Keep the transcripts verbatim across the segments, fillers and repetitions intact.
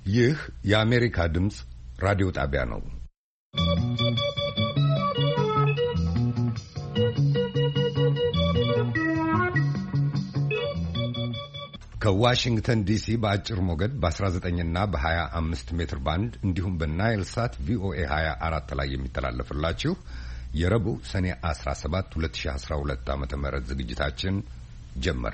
ይህ የአሜሪካ ድምፅ ራዲዮ ጣቢያ ነው። ከዋሽንግተን ዲሲ በአጭር ሞገድ በ19 እና በ25 ሜትር ባንድ እንዲሁም በናይል ሳት ቪኦኤ ሀያ አራት ላይ የሚተላለፍላችሁ የረቡዕ ሰኔ አስራ ሰባት ሁለት ሺህ አስራ ሁለት ዓመተ ምህረት ዝግጅታችን ጀመረ።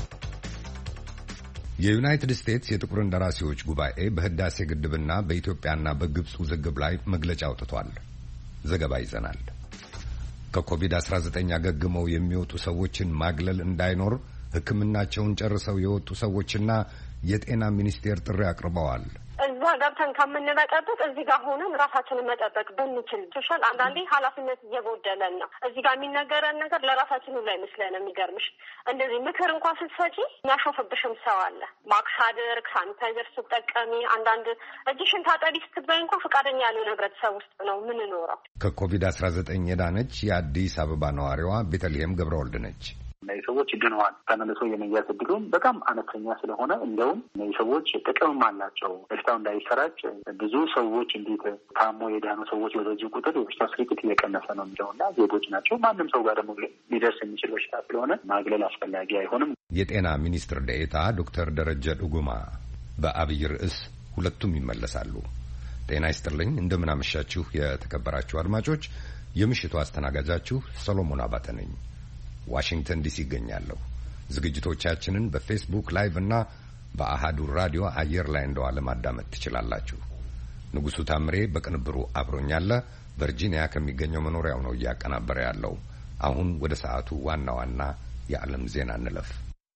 የዩናይትድ ስቴትስ የጥቁር እንደራሴዎች ጉባኤ በህዳሴ ግድብና በኢትዮጵያና በግብጽ ውዝግብ ላይ መግለጫ አውጥቷል። ዘገባ ይዘናል። ከኮቪድ አስራ ዘጠኝ አገግመው የሚወጡ ሰዎችን ማግለል እንዳይኖር ሕክምናቸውን ጨርሰው የወጡ ሰዎችና የጤና ሚኒስቴር ጥሪ አቅርበዋል። እዛ ገብተን ከምንመጠበቅ እዚህ ጋር ሆነን ራሳችንን መጠበቅ ብንችል ሶሻል አንዳንዴ ኃላፊነት እየጎደለን ነው። እዚህ ጋር የሚነገረን ነገር ለራሳችን ሁሉ አይመስለን። የሚገርምሽ እንደዚህ ምክር እንኳን ስትሰጪ የሚያሾፍብሽም ሰው አለ። ማክስ አድርግ፣ ሳኒታይዘር ስትጠቀሚ፣ አንዳንድ እጅሽን ታጠቢ ስትባይ እንኳን ፈቃደኛ ያልሆነ ህብረተሰብ ውስጥ ነው የምንኖረው። ከኮቪድ አስራ ዘጠኝ የዳነች የአዲስ አበባ ነዋሪዋ ቤተልሔም ገብረወልድ ነች። እነዚህ ሰዎች ድነዋል። ተመልሶ የመያዝ እድሉም በጣም አነስተኛ ስለሆነ እንደውም እነዚህ ሰዎች ጥቅምም አላቸው። በሽታው እንዳይሰራጭ ብዙ ሰዎች እንዴት ታሞ የዳኑ ሰዎች በዚህ ቁጥር የበሽታው ስርጭት እየቀነሰ ነው የሚለውና ዜጎች ናቸው። ማንም ሰው ጋር ደግሞ ሊደርስ የሚችል በሽታ ስለሆነ ማግለል አስፈላጊ አይሆንም። የጤና ሚኒስትር ዴኤታ ዶክተር ደረጀ ዱጉማ በአብይ ርዕስ ሁለቱም ይመለሳሉ። ጤና ይስጥልኝ። እንደምን አመሻችሁ የተከበራችሁ አድማጮች። የምሽቱ አስተናጋጃችሁ ሰሎሞን አባተ ነኝ። ዋሽንግተን ዲሲ ይገኛለሁ። ዝግጅቶቻችንን በፌስቡክ ላይቭ እና በአሃዱ ራዲዮ አየር ላይ እንደዋለ ማዳመጥ ትችላላችሁ። ንጉሱ ታምሬ በቅንብሩ አብሮኛለ። ቨርጂኒያ ከሚገኘው መኖሪያው ነው እያቀናበረ ያለው። አሁን ወደ ሰዓቱ ዋና ዋና የዓለም ዜና እንለፍ።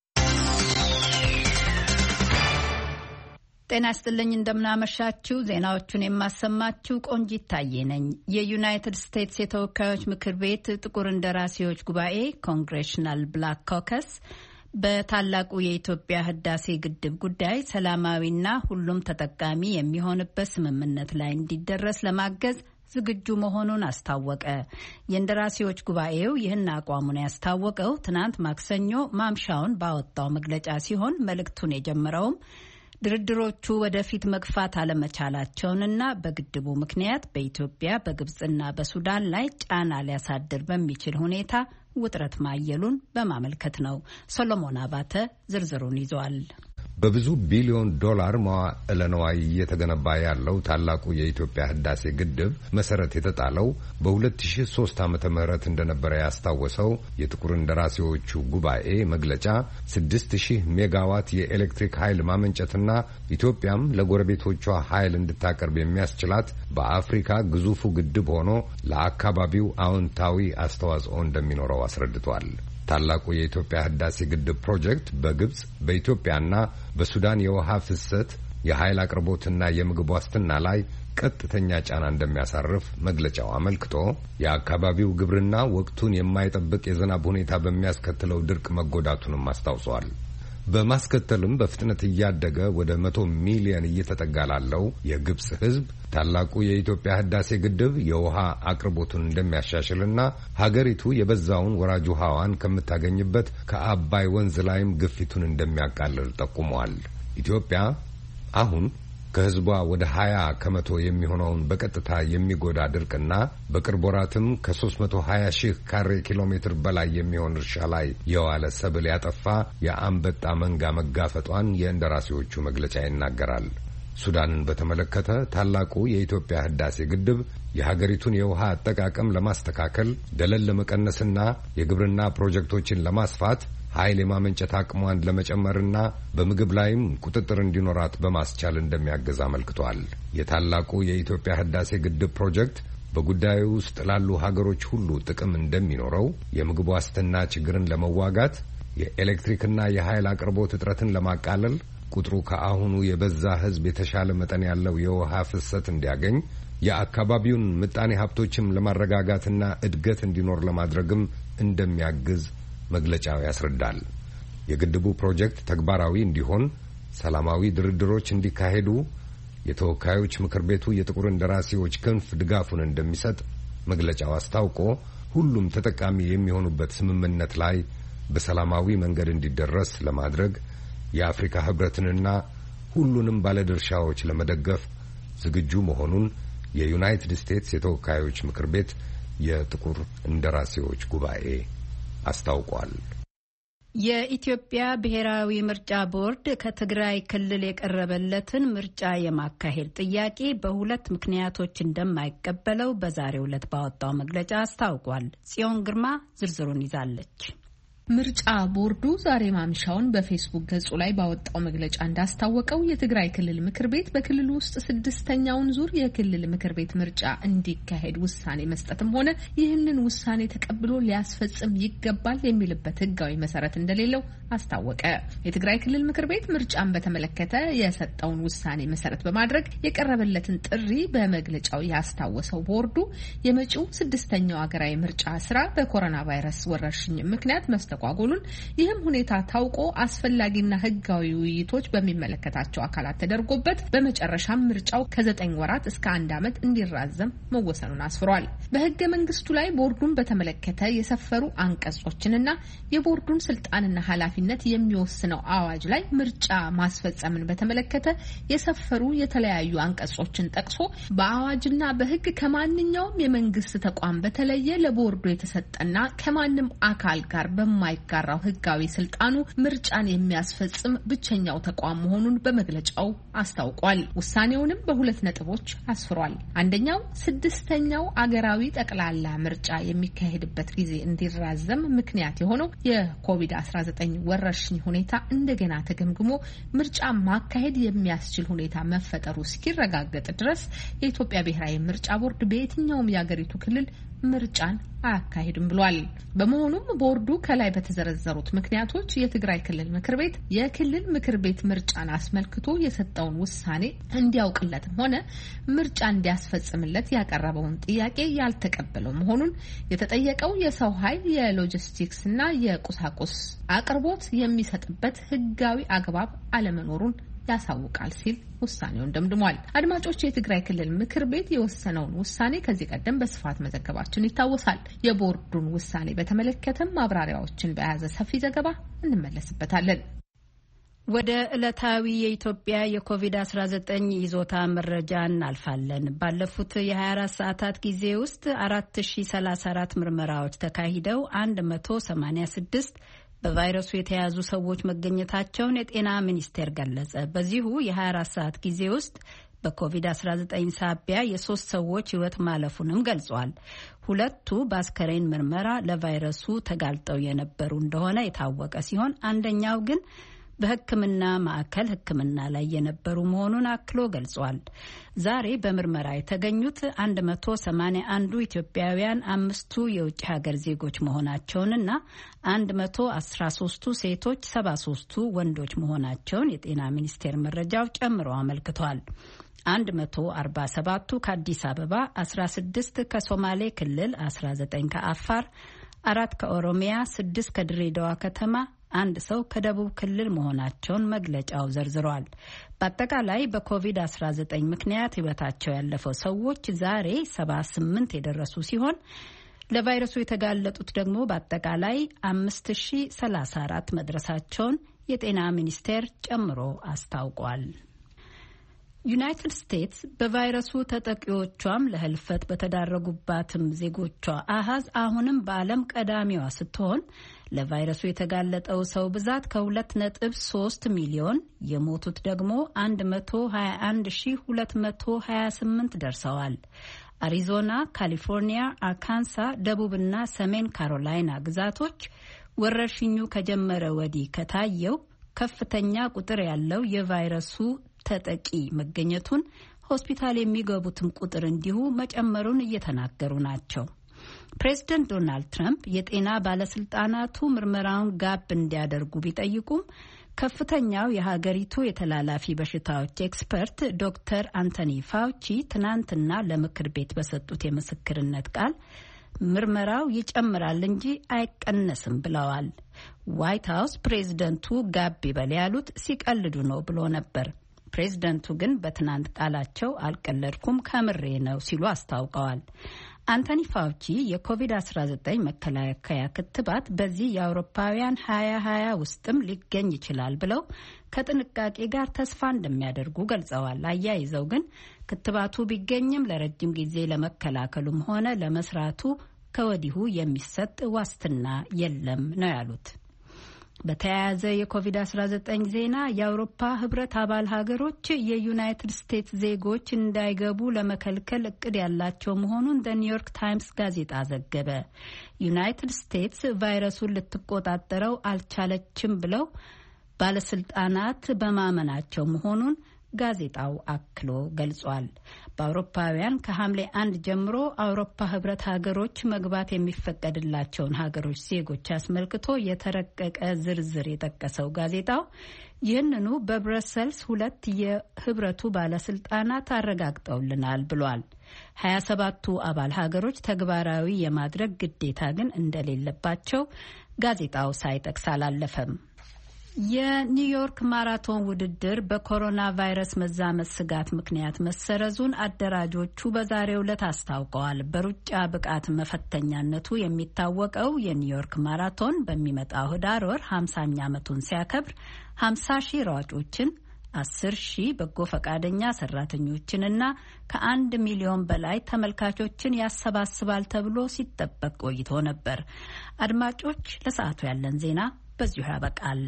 ጤና ይስጥልኝ። እንደምናመሻችሁ። ዜናዎቹን የማሰማችሁ ቆንጂት ታዬ ነኝ። የዩናይትድ ስቴትስ የተወካዮች ምክር ቤት ጥቁር እንደራሴዎች ጉባኤ ኮንግሬሽናል ብላክ ኮከስ በታላቁ የኢትዮጵያ ህዳሴ ግድብ ጉዳይ ሰላማዊና ሁሉም ተጠቃሚ የሚሆንበት ስምምነት ላይ እንዲደረስ ለማገዝ ዝግጁ መሆኑን አስታወቀ። የእንደራሴዎች ጉባኤው ይህን አቋሙን ያስታወቀው ትናንት ማክሰኞ ማምሻውን ባወጣው መግለጫ ሲሆን መልእክቱን የጀመረውም ድርድሮቹ ወደፊት መግፋት አለመቻላቸውንና በግድቡ ምክንያት በኢትዮጵያ በግብጽና በሱዳን ላይ ጫና ሊያሳድር በሚችል ሁኔታ ውጥረት ማየሉን በማመልከት ነው። ሰሎሞን አባተ ዝርዝሩን ይዟል። በብዙ ቢሊዮን ዶላር መዋዕለ ንዋይ እየተገነባ ያለው ታላቁ የኢትዮጵያ ህዳሴ ግድብ መሰረት የተጣለው በሁለት ሺህ ሶስት ዓመተ ምህረት እንደነበረ ያስታወሰው የጥቁር እንደራሴዎቹ ጉባኤ መግለጫ ስድስት ሺህ ሜጋዋት የኤሌክትሪክ ኃይል ማመንጨትና ኢትዮጵያም ለጎረቤቶቿ ኃይል እንድታቀርብ የሚያስችላት በአፍሪካ ግዙፉ ግድብ ሆኖ ለአካባቢው አዎንታዊ አስተዋጽኦ እንደሚኖረው አስረድቷል። ታላቁ የኢትዮጵያ ህዳሴ ግድብ ፕሮጀክት በግብጽ በኢትዮጵያና በሱዳን የውሃ ፍሰት የኃይል አቅርቦትና የምግብ ዋስትና ላይ ቀጥተኛ ጫና እንደሚያሳርፍ መግለጫው አመልክቶ የአካባቢው ግብርና ወቅቱን የማይጠብቅ የዝናብ ሁኔታ በሚያስከትለው ድርቅ መጎዳቱንም አስታውሷል። በማስከተልም በፍጥነት እያደገ ወደ መቶ ሚሊዮን እየተጠጋ ላለው የግብጽ ህዝብ ታላቁ የኢትዮጵያ ህዳሴ ግድብ የውሃ አቅርቦቱን እንደሚያሻሽልና ሀገሪቱ የበዛውን ወራጅ ውሃዋን ከምታገኝበት ከአባይ ወንዝ ላይም ግፊቱን እንደሚያቃልል ጠቁመዋል። ኢትዮጵያ አሁን ከህዝቧ ወደ ሀያ ከመቶ የሚሆነውን በቀጥታ የሚጎዳ ድርቅና በቅርብ ወራትም ከሶስት መቶ ሀያ ሺህ ካሬ ኪሎ ሜትር በላይ የሚሆን እርሻ ላይ የዋለ ሰብል ያጠፋ የአንበጣ መንጋ መጋፈጧን የእንደራሴዎቹ መግለጫ ይናገራል። ሱዳንን በተመለከተ ታላቁ የኢትዮጵያ ህዳሴ ግድብ የሀገሪቱን የውሃ አጠቃቀም ለማስተካከል፣ ደለል ለመቀነስና የግብርና ፕሮጀክቶችን ለማስፋት ኃይል የማመንጨት አቅሟን ለመጨመርና በምግብ ላይም ቁጥጥር እንዲኖራት በማስቻል እንደሚያገዝ አመልክቷል። የታላቁ የኢትዮጵያ ህዳሴ ግድብ ፕሮጀክት በጉዳዩ ውስጥ ላሉ ሀገሮች ሁሉ ጥቅም እንደሚኖረው፣ የምግብ ዋስትና ችግርን ለመዋጋት፣ የኤሌክትሪክና የኃይል አቅርቦት እጥረትን ለማቃለል፣ ቁጥሩ ከአሁኑ የበዛ ህዝብ የተሻለ መጠን ያለው የውሃ ፍሰት እንዲያገኝ፣ የአካባቢውን ምጣኔ ሀብቶችም ለማረጋጋትና እድገት እንዲኖር ለማድረግም እንደሚያግዝ መግለጫው ያስረዳል። የግድቡ ፕሮጀክት ተግባራዊ እንዲሆን ሰላማዊ ድርድሮች እንዲካሄዱ የተወካዮች ምክር ቤቱ የጥቁር እንደራሴዎች ክንፍ ድጋፉን እንደሚሰጥ መግለጫው አስታውቆ ሁሉም ተጠቃሚ የሚሆኑበት ስምምነት ላይ በሰላማዊ መንገድ እንዲደረስ ለማድረግ የአፍሪካ ህብረትንና ሁሉንም ባለድርሻዎች ለመደገፍ ዝግጁ መሆኑን የዩናይትድ ስቴትስ የተወካዮች ምክር ቤት የጥቁር እንደራሴዎች ጉባኤ አስታውቋል። የኢትዮጵያ ብሔራዊ ምርጫ ቦርድ ከትግራይ ክልል የቀረበለትን ምርጫ የማካሄድ ጥያቄ በሁለት ምክንያቶች እንደማይቀበለው በዛሬው ዕለት ባወጣው መግለጫ አስታውቋል። ጽዮን ግርማ ዝርዝሩን ይዛለች። ምርጫ ቦርዱ ዛሬ ማምሻውን በፌስቡክ ገጹ ላይ ባወጣው መግለጫ እንዳስታወቀው የትግራይ ክልል ምክር ቤት በክልሉ ውስጥ ስድስተኛውን ዙር የክልል ምክር ቤት ምርጫ እንዲካሄድ ውሳኔ መስጠትም ሆነ ይህንን ውሳኔ ተቀብሎ ሊያስፈጽም ይገባል የሚልበት ሕጋዊ መሰረት እንደሌለው አስታወቀ። የትግራይ ክልል ምክር ቤት ምርጫን በተመለከተ የሰጠውን ውሳኔ መሰረት በማድረግ የቀረበለትን ጥሪ በመግለጫው ያስታወሰው ቦርዱ የመጪው ስድስተኛው ሀገራዊ ምርጫ ስራ በኮሮና ቫይረስ ወረርሽኝ ምክንያት መስተ ቋጉሉን ይህም ሁኔታ ታውቆ አስፈላጊና ህጋዊ ውይይቶች በሚመለከታቸው አካላት ተደርጎበት በመጨረሻም ምርጫው ከዘጠኝ ወራት እስከ አንድ ዓመት እንዲራዘም መወሰኑን አስፍሯል። በህገ መንግስቱ ላይ ቦርዱን በተመለከተ የሰፈሩ አንቀጾችንና የቦርዱን ስልጣንና ኃላፊነት የሚወስነው አዋጅ ላይ ምርጫ ማስፈጸምን በተመለከተ የሰፈሩ የተለያዩ አንቀጾችን ጠቅሶ በአዋጅና በህግ ከማንኛውም የመንግስት ተቋም በተለየ ለቦርዱ የተሰጠና ከማንም አካል ጋር በማ የማይጋራው ህጋዊ ስልጣኑ ምርጫን የሚያስፈጽም ብቸኛው ተቋም መሆኑን በመግለጫው አስታውቋል። ውሳኔውንም በሁለት ነጥቦች አስፍሯል። አንደኛው ስድስተኛው አገራዊ ጠቅላላ ምርጫ የሚካሄድበት ጊዜ እንዲራዘም ምክንያት የሆነው የኮቪድ አስራ ዘጠኝ ወረርሽኝ ሁኔታ እንደገና ተገምግሞ ምርጫ ማካሄድ የሚያስችል ሁኔታ መፈጠሩ እስኪረጋገጥ ድረስ የኢትዮጵያ ብሔራዊ ምርጫ ቦርድ በየትኛውም የአገሪቱ ክልል ምርጫን አያካሂድም ብሏል። በመሆኑም ቦርዱ ከላይ በተዘረዘሩት ምክንያቶች የትግራይ ክልል ምክር ቤት የክልል ምክር ቤት ምርጫን አስመልክቶ የሰጠውን ውሳኔ እንዲያውቅለትም ሆነ ምርጫ እንዲያስፈጽምለት ያቀረበውን ጥያቄ ያልተቀበለው መሆኑን የተጠየቀው የሰው ኃይል የሎጂስቲክስ እና የቁሳቁስ አቅርቦት የሚሰጥበት ህጋዊ አግባብ አለመኖሩን ያሳውቃል ሲል ውሳኔውን ደምድሟል። አድማጮች፣ የትግራይ ክልል ምክር ቤት የወሰነውን ውሳኔ ከዚህ ቀደም በስፋት መዘገባችን ይታወሳል። የቦርዱን ውሳኔ በተመለከተም ማብራሪያዎችን በያዘ ሰፊ ዘገባ እንመለስበታለን። ወደ ዕለታዊ የኢትዮጵያ የኮቪድ አስራ ዘጠኝ ይዞታ መረጃ እናልፋለን። ባለፉት የሀያ አራት ሰዓታት ጊዜ ውስጥ አራት ሺ ሰላሳ አራት ምርመራዎች ተካሂደው አንድ መቶ ሰማኒያ ስድስት በቫይረሱ የተያዙ ሰዎች መገኘታቸውን የጤና ሚኒስቴር ገለጸ። በዚሁ የሀያ አራት ሰዓት ጊዜ ውስጥ በኮቪድ አስራ ዘጠኝ ሳቢያ የሶስት ሰዎች ሕይወት ማለፉንም ገልጿል። ሁለቱ በአስከሬን ምርመራ ለቫይረሱ ተጋልጠው የነበሩ እንደሆነ የታወቀ ሲሆን አንደኛው ግን በሕክምና ማዕከል ሕክምና ላይ የነበሩ መሆኑን አክሎ ገልጿል። ዛሬ በምርመራ የተገኙት አንድ መቶ ሰማኒያ አንዱ ኢትዮጵያውያን፣ አምስቱ የውጭ ሀገር ዜጎች መሆናቸውንና አንድ መቶ አስራ ሶስቱ ሴቶች፣ ሰባ ሶስቱ ወንዶች መሆናቸውን የጤና ሚኒስቴር መረጃው ጨምሮ አመልክቷል። አንድ መቶ አርባ ሰባቱ ከአዲስ አበባ፣ አስራ ስድስት ከሶማሌ ክልል፣ አስራ ዘጠኝ ከአፋር፣ አራት ከኦሮሚያ፣ ስድስት ከድሬዳዋ ከተማ፣ አንድ ሰው ከደቡብ ክልል መሆናቸውን መግለጫው ዘርዝሯል። በአጠቃላይ በኮቪድ አስራ ዘጠኝ ምክንያት ሕይወታቸው ያለፈው ሰዎች ዛሬ ሰባ ስምንት የደረሱ ሲሆን ለቫይረሱ የተጋለጡት ደግሞ በአጠቃላይ አምስት ሺ ሰላሳ አራት መድረሳቸውን የጤና ሚኒስቴር ጨምሮ አስታውቋል። ዩናይትድ ስቴትስ በቫይረሱ ተጠቂዎቿም ለህልፈት በተዳረጉባትም ዜጎቿ አሃዝ አሁንም በዓለም ቀዳሚዋ ስትሆን ለቫይረሱ የተጋለጠው ሰው ብዛት ከሁለት ነጥብ ሶስት ሚሊዮን የሞቱት ደግሞ አንድ መቶ ሀያ አንድ ሺ ሁለት መቶ ሀያ ስምንት ደርሰዋል። አሪዞና፣ ካሊፎርኒያ፣ አርካንሳ፣ ደቡብና ሰሜን ካሮላይና ግዛቶች ወረርሽኙ ከጀመረ ወዲህ ከታየው ከፍተኛ ቁጥር ያለው የቫይረሱ ተጠቂ መገኘቱን፣ ሆስፒታል የሚገቡትም ቁጥር እንዲሁ መጨመሩን እየተናገሩ ናቸው። ፕሬዝደንት ዶናልድ ትራምፕ የጤና ባለስልጣናቱ ምርመራውን ጋብ እንዲያደርጉ ቢጠይቁም ከፍተኛው የሀገሪቱ የተላላፊ በሽታዎች ኤክስፐርት ዶክተር አንቶኒ ፋውቺ ትናንትና ለምክር ቤት በሰጡት የምስክርነት ቃል ምርመራው ይጨምራል እንጂ አይቀነስም ብለዋል። ዋይት ሀውስ ፕሬዝደንቱ ጋብ ይበል ያሉት ሲቀልዱ ነው ብሎ ነበር። ፕሬዝደንቱ ግን በትናንት ቃላቸው አልቀለድኩም፣ ከምሬ ነው ሲሉ አስታውቀዋል። አንቶኒ ፋውቺ የኮቪድ አስራ ዘጠኝ መከላከያ ክትባት በዚህ የአውሮፓውያን ሀያ ሀያ ውስጥም ሊገኝ ይችላል ብለው ከጥንቃቄ ጋር ተስፋ እንደሚያደርጉ ገልጸዋል። አያይዘው ግን ክትባቱ ቢገኝም ለረጅም ጊዜ ለመከላከሉም ሆነ ለመስራቱ ከወዲሁ የሚሰጥ ዋስትና የለም ነው ያሉት። በተያያዘ የኮቪድ አስራ ዘጠኝ ዜና የአውሮፓ ህብረት አባል ሀገሮች የዩናይትድ ስቴትስ ዜጎች እንዳይገቡ ለመከልከል እቅድ ያላቸው መሆኑን ዘ ኒውዮርክ ታይምስ ጋዜጣ ዘገበ። ዩናይትድ ስቴትስ ቫይረሱን ልትቆጣጠረው አልቻለችም ብለው ባለስልጣናት በማመናቸው መሆኑን ጋዜጣው አክሎ ገልጿል። በአውሮፓውያን ከሐምሌ አንድ ጀምሮ አውሮፓ ህብረት ሀገሮች መግባት የሚፈቀድላቸውን ሀገሮች ዜጎች አስመልክቶ የተረቀቀ ዝርዝር የጠቀሰው ጋዜጣው ይህንኑ በብረሰልስ ሁለት የህብረቱ ባለስልጣናት አረጋግጠውልናል ብሏል። ሀያ ሰባቱ አባል ሀገሮች ተግባራዊ የማድረግ ግዴታ ግን እንደሌለባቸው ጋዜጣው ሳይጠቅስ አላለፈም። የኒውዮርክ ማራቶን ውድድር በኮሮና ቫይረስ መዛመት ስጋት ምክንያት መሰረዙን አደራጆቹ በዛሬው ዕለት አስታውቀዋል። በሩጫ ብቃት መፈተኛነቱ የሚታወቀው የኒውዮርክ ማራቶን በሚመጣው ህዳር ወር ሀምሳኛ ዓመቱን ሲያከብር ሀምሳ ሺህ ሯጮችን አስር ሺህ በጎ ፈቃደኛ ሰራተኞችንና ከአንድ ሚሊዮን በላይ ተመልካቾችን ያሰባስባል ተብሎ ሲጠበቅ ቆይቶ ነበር። አድማጮች፣ ለሰዓቱ ያለን ዜና በዚሁ ያበቃል።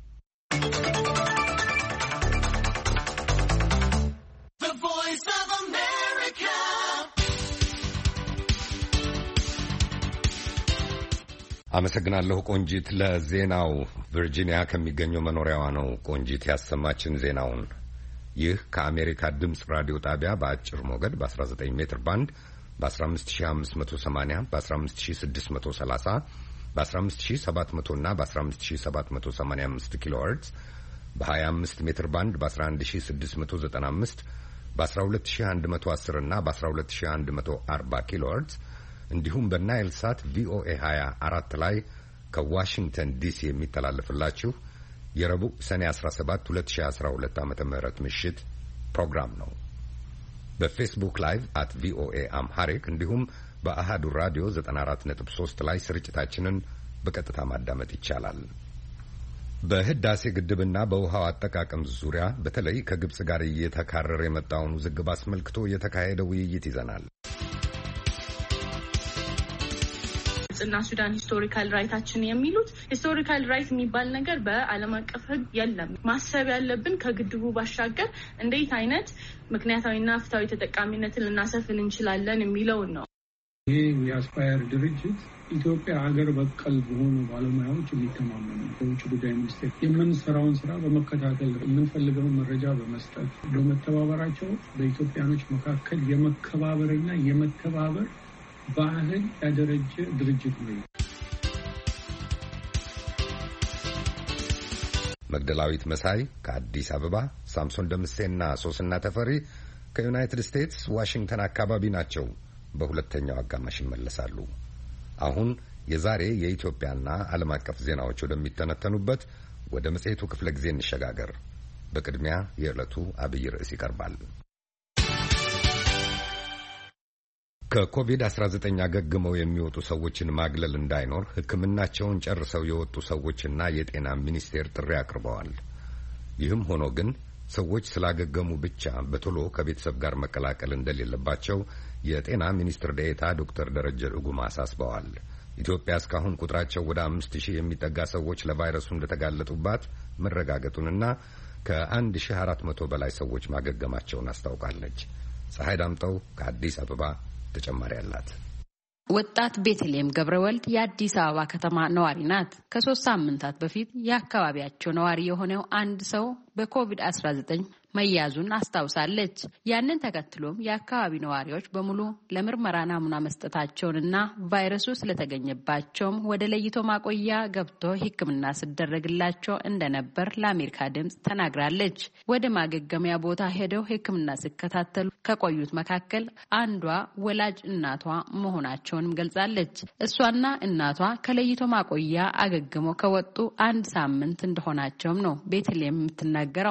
አመሰግናለሁ ቆንጂት ለዜናው። ቨርጂኒያ ከሚገኘው መኖሪያዋ ነው ቆንጂት ያሰማችን ዜናውን። ይህ ከአሜሪካ ድምጽ ራዲዮ ጣቢያ በአጭር ሞገድ በ19 ሜትር ባንድ በ15580 በ15630 በ15700 እና በ15785 ኪሎ ሄርትዝ በ25 ሜትር ባንድ በ11695 በ12110 እና በ12140 ኪሎ ሄርትዝ እንዲሁም በናይል ሳት ቪኦኤ ሀያ አራት ላይ ከዋሽንግተን ዲሲ የሚተላለፍላችሁ የረቡዕ ሰኔ አስራ ሰባት ሁለት ሺህ አስራ ሁለት ዓመተ ምህረት ምሽት ፕሮግራም ነው። በፌስቡክ ላይቭ አት ቪኦኤ አምሃሪክ እንዲሁም በአሃዱ ራዲዮ ዘጠና አራት ነጥብ ሶስት ላይ ስርጭታችንን በቀጥታ ማዳመጥ ይቻላል። በህዳሴ ግድብና በውሃው አጠቃቀም ዙሪያ በተለይ ከግብጽ ጋር እየተካረረ የመጣውን ውዝግብ አስመልክቶ የተካሄደ ውይይት ይዘናል። ግብጽና ሱዳን ሂስቶሪካል ራይታችን የሚሉት ሂስቶሪካል ራይት የሚባል ነገር በዓለም አቀፍ ህግ የለም። ማሰብ ያለብን ከግድቡ ባሻገር እንዴት አይነት ምክንያታዊና ፍትሃዊ ተጠቃሚነትን ልናሰፍን እንችላለን የሚለውን ነው። ይህ የአስፓየር ድርጅት ኢትዮጵያ ሀገር በቀል በሆኑ ባለሙያዎች የሚተማመኑ በውጭ ጉዳይ ሚኒስቴር የምንሰራውን ስራ በመከታተል የምንፈልገውን መረጃ በመስጠት በመተባበራቸው በኢትዮጵያኖች መካከል የመከባበርና የመተባበር ባህል ያደረጀ ድርጅት ነው። መግደላዊት መሳይ ከአዲስ አበባ፣ ሳምሶን ደምሴና ሶስና ተፈሪ ከዩናይትድ ስቴትስ ዋሽንግተን አካባቢ ናቸው። በሁለተኛው አጋማሽ ይመለሳሉ። አሁን የዛሬ የኢትዮጵያና ዓለም አቀፍ ዜናዎች ወደሚተነተኑበት ወደ መጽሔቱ ክፍለ ጊዜ እንሸጋገር። በቅድሚያ የዕለቱ አብይ ርዕስ ይቀርባል። ከኮቪድ አስራ ዘጠኝ አገግመው የሚወጡ ሰዎችን ማግለል እንዳይኖር ሕክምናቸውን ጨርሰው የወጡ ሰዎችና የጤና ሚኒስቴር ጥሪ አቅርበዋል። ይህም ሆኖ ግን ሰዎች ስላገገሙ ብቻ በቶሎ ከቤተሰብ ጋር መቀላቀል እንደሌለባቸው የጤና ሚኒስትር ዴኤታ ዶክተር ደረጀ ዱጉማ አሳስበዋል። ኢትዮጵያ እስካሁን ቁጥራቸው ወደ አምስት ሺህ የሚጠጋ ሰዎች ለቫይረሱ እንደተጋለጡባት መረጋገጡንና ከአንድ ሺህ አራት መቶ በላይ ሰዎች ማገገማቸውን አስታውቃለች። ፀሐይ ዳምጠው ከአዲስ አበባ ተጨማሪ አላት። ወጣት ቤተልሔም ገብረወልድ የአዲስ አበባ ከተማ ነዋሪ ናት። ከሶስት ሳምንታት በፊት የአካባቢያቸው ነዋሪ የሆነው አንድ ሰው በኮቪድ አስራ ዘጠኝ መያዙን አስታውሳለች። ያንን ተከትሎም የአካባቢ ነዋሪዎች በሙሉ ለምርመራ ናሙና መስጠታቸውንና ቫይረሱ ስለተገኘባቸውም ወደ ለይቶ ማቆያ ገብቶ ሕክምና ሲደረግላቸው እንደነበር ለአሜሪካ ድምጽ ተናግራለች። ወደ ማገገሚያ ቦታ ሄደው ሕክምና ሲከታተሉ ከቆዩት መካከል አንዷ ወላጅ እናቷ መሆናቸውንም ገልጻለች። እሷና እናቷ ከለይቶ ማቆያ አገግመው ከወጡ አንድ ሳምንት እንደሆናቸውም ነው ቤተልሔም የምትናገረው። ልጁ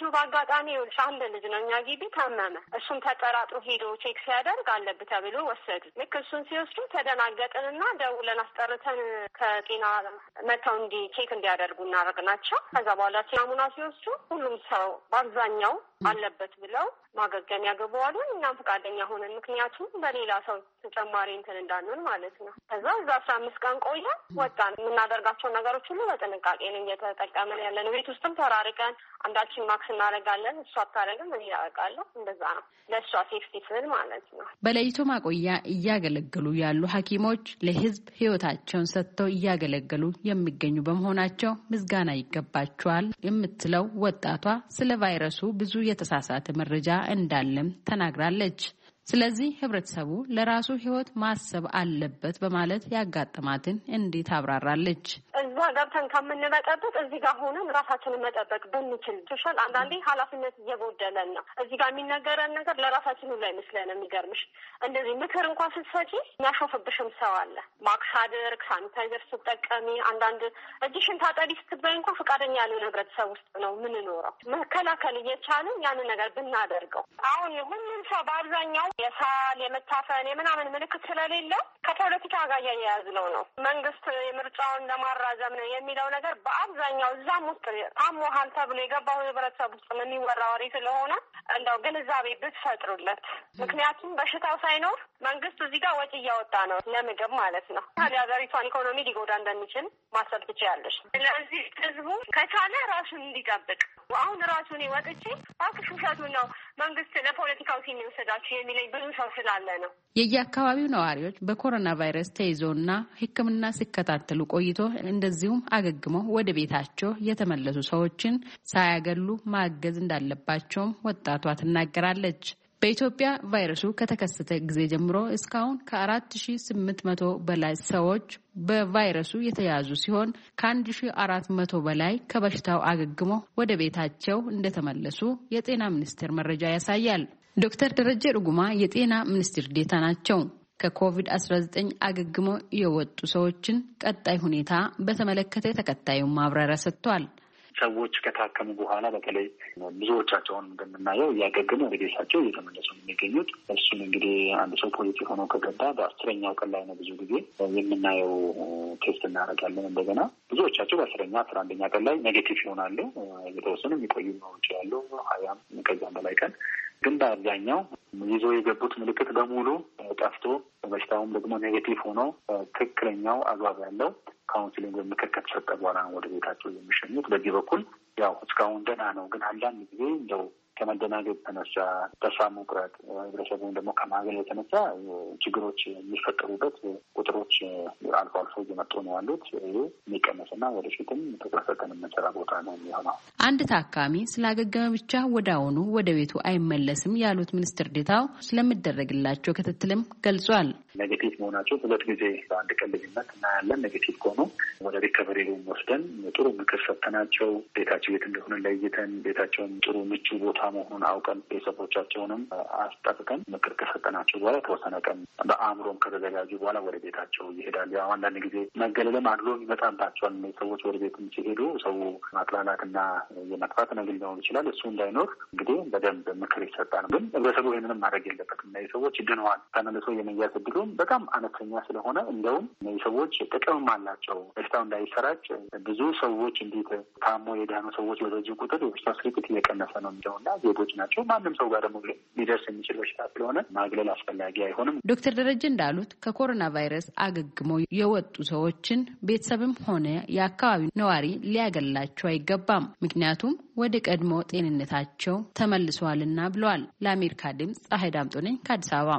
በአጋጣሚ ይኸውልሽ አንድ ልጅ ነው እኛ ግቢ ታመመ። እሱን ተጠራጥሮ ሄዶ ቼክ ሲያደርግ አለብህ ተብሎ ወሰዱ። ልክ እሱን ሲወስዱ ተደናገጥንና ደውለን አስጠርተን ከጤና መተው እንዲ ቼክ እንዲያደርጉ እናደርግናቸው። ከዛ በኋላ ናሙና ሲወስዱ ሁሉም ሰው በአብዛኛው አለበት ብለው ማገገሚያ ገባዋሉ። እኛም ፈቃደኛ ሆነን ምክንያቱም በሌላ ሰው ተጨማሪ እንትን እንዳንሆን ማለት ነው። ከዛ እዛ አስራ አምስት ቀን ቆየ ወጣን። የምናደርጋቸው ነገሮች ሁሉ በጥንቃቄ ነው እየተጠቀምን ያለን። ቤት ውስጥም ተራርቀን አንዳችን ማክስ እናደርጋለን። እሷ አታደርግም፣ እኔ ያደርጋለሁ። እንደዛ ነው ለእሷ ሴፍቲ ስል ማለት ነው። በለይቶ ማቆያ እያገለገሉ ያሉ ሐኪሞች ለሕዝብ ሕይወታቸውን ሰጥተው እያገለገሉ የሚገኙ በመሆናቸው ምስጋና ይገባቸዋል የምትለው ወጣቷ ስለ ቫይረሱ ብዙ የተሳሳተ መረጃ እንዳለም ተናግራለች። ስለዚህ ህብረተሰቡ ለራሱ ህይወት ማሰብ አለበት በማለት ያጋጠማትን እንዴት አብራራለች። እዛ ገብተን ከምንበጠበጥ እዚህ ጋር ሆነን ራሳችንን መጠበቅ ብንችል ሶሻል አንዳንዴ ኃላፊነት እየጎደለን ነው። እዚህ ጋር የሚነገረን ነገር ለራሳችን ሁሉ አይመስለን። የሚገርምሽ እንደዚህ ምክር እንኳን ስትሰጪ የሚያሾፍብሽም ሰው አለ። ማክስ አድርግ፣ ሳኒታይዘር ስትጠቀሚ፣ አንዳንድ እጅሽን ታጠቢ ስትባይ እንኳን ፈቃደኛ ያልሆነ ህብረተሰብ ውስጥ ነው የምንኖረው። መከላከል እየቻልን ያንን ነገር ብናደርገው አሁን ሁሉም ሰው በአብዛኛው የሳል የመታፈን የምናምን ምልክት ስለሌለው ከፖለቲካ ጋር እያያዝነው ነው። መንግስት የምርጫውን ለማራዘም ነው የሚለው ነገር በአብዛኛው እዛም ውስጥ ታሞሃል ተብሎ የገባው ህብረተሰብ ውስጥ የሚወራ ወሬ ስለሆነ እንደው ግንዛቤ ብትፈጥሩለት። ምክንያቱም በሽታው ሳይኖር መንግስት እዚህ ጋር ወጪ እያወጣ ነው ለምግብ ማለት ነው። የሀገሪቷን ኢኮኖሚ ሊጎዳ እንደሚችል ማሰብ ትችያለሽ። ስለዚህ ህዝቡ ከቻለ ራሱን እንዲጠብቅ አሁን ራሱን ወጥቼ እባክሽ ውሸቱን ነው መንግስት ለፖለቲካው ሲል ወሰዳችሁ የሚለኝ ብዙ ሰው ስላለ ነው። የየአካባቢው ነዋሪዎች በኮሮና ቫይረስ ተይዘውና ሕክምና ሲከታተሉ ቆይቶ እንደዚሁም አገግመው ወደ ቤታቸው የተመለሱ ሰዎችን ሳያገሉ ማገዝ እንዳለባቸውም ወጣቷ ትናገራለች። በኢትዮጵያ ቫይረሱ ከተከሰተ ጊዜ ጀምሮ እስካሁን ከአራት ሺ ስምንት መቶ በላይ ሰዎች በቫይረሱ የተያዙ ሲሆን ከአንድ ሺ አራት መቶ በላይ ከበሽታው አገግመው ወደ ቤታቸው እንደተመለሱ የጤና ሚኒስቴር መረጃ ያሳያል። ዶክተር ደረጀ ርጉማ የጤና ሚኒስትር ዴኤታ ናቸው። ከኮቪድ አስራ ዘጠኝ አገግመው የወጡ ሰዎችን ቀጣይ ሁኔታ በተመለከተ ተከታዩን ማብራሪያ ሰጥቷል። ሰዎች ከታከሙ በኋላ በተለይ ብዙዎቻቸውን እንደምናየው እያገገሙ ወደ ቤታቸው እየተመለሱ የሚገኙት። እሱን እንግዲህ አንድ ሰው ፖዚቲቭ ሆኖ ከገባ በአስረኛው ቀን ላይ ነው ብዙ ጊዜ የምናየው። ቴስት እናደርጋለን እንደገና። ብዙዎቻቸው በአስረኛ አስራ አንደኛ ቀን ላይ ኔጌቲቭ ይሆናሉ። የተወሰኑ የሚቆዩ ነው ያሉ ሀያም ከዛም በላይ ቀን ግን በአብዛኛው ይዞ የገቡት ምልክት በሙሉ ጠፍቶ በሽታውም ደግሞ ኔጌቲቭ ሆኖ ትክክለኛው አግባብ ያለው ካውንስሊንግ ምክር ከተሰጠ በኋላ ነው ወደ ቤታቸው የሚሸኙት። በዚህ በኩል ያው እስካሁን ደህና ነው። ግን አንዳንድ ጊዜ እንደው ከመደናገጥ የተነሳ ተስፋ መቁረጥ፣ ህብረተሰቡን ደግሞ ከማገል የተነሳ ችግሮች የሚፈጠሩበት ቁጥሮች አልፎ አልፎ እየመጡ ነው ያሉት። ይህ የሚቀነስና ወደፊትም ትኩረት ሰጥተን የምንሰራ ቦታ ነው የሚሆነው። አንድ ታካሚ ስላገገመ ብቻ ወዲያውኑ ወደ ቤቱ አይመለስም ያሉት ሚኒስትር ዴኤታው ስለሚደረግላቸው ክትትልም ገልጿል። ኔጌቲቭ መሆናቸው ሁለት ጊዜ በአንድ ቀን ልዩነት እናያለን። ኔጌቲቭ ከሆኑ ወደ ሪከቨሪ ሩም ወስደን ጥሩ ምክር ሰጥተናቸው ቤታቸው የት እንደሆነ ለይተን ቤታቸውን ጥሩ ምቹ ቦታ መሆኑን አውቀን ቤተሰቦቻቸውንም አስጠብቀን ምክር ከሰጠናቸው በኋላ የተወሰነ ቀን በአእምሮም ከተዘጋጁ በኋላ ወደ ቤታቸው ይሄዳሉ። ያው አንዳንድ ጊዜ መገለልም አድሎ ይመጣባቸዋል። ሰዎች ወደ ቤትም ሲሄዱ ሰው ማጥላላትና የመጥፋት ነገር ሊሆን ይችላል። እሱ እንዳይኖር እንግዲህ በደንብ ምክር ይሰጣል። ግን ህብረተሰቡ ይህንንም ማድረግ የለበትም። እነዚህ ሰዎች ድነዋል ተመልሶ የመያዝ እድሉ በጣም አነስተኛ ስለሆነ እንደውም እነዚህ ሰዎች ጥቅምም አላቸው። በሽታው እንዳይሰራጭ ብዙ ሰዎች እንዴት ታሞ የዳኑ ሰዎች በዚህ ቁጥር የበሽታ ስርጭት እየቀነሰ ነው የሚለውና ዜጎች ናቸው። ማንም ሰው ጋር ደግሞ ሊደርስ የሚችል በሽታ ስለሆነ ማግለል አስፈላጊ አይሆንም። ዶክተር ደረጀ እንዳሉት ከኮሮና ቫይረስ አገግመው የወጡ ሰዎችን ቤተሰብም ሆነ የአካባቢው ነዋሪ ሊያገላቸው አይገባም። ምክንያቱም ወደ ቀድሞ ጤንነታቸው ተመልሰዋልና ብለዋል። ለአሜሪካ ድምፅ ፀሐይ ዳምጦ ነኝ ከአዲስ አበባ።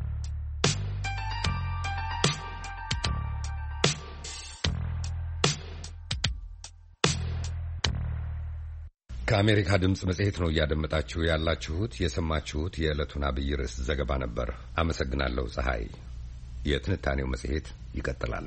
ከአሜሪካ ድምፅ መጽሔት ነው እያደመጣችሁ ያላችሁት። የሰማችሁት የዕለቱን አብይ ርዕስ ዘገባ ነበር። አመሰግናለሁ ፀሐይ። የትንታኔው መጽሔት ይቀጥላል።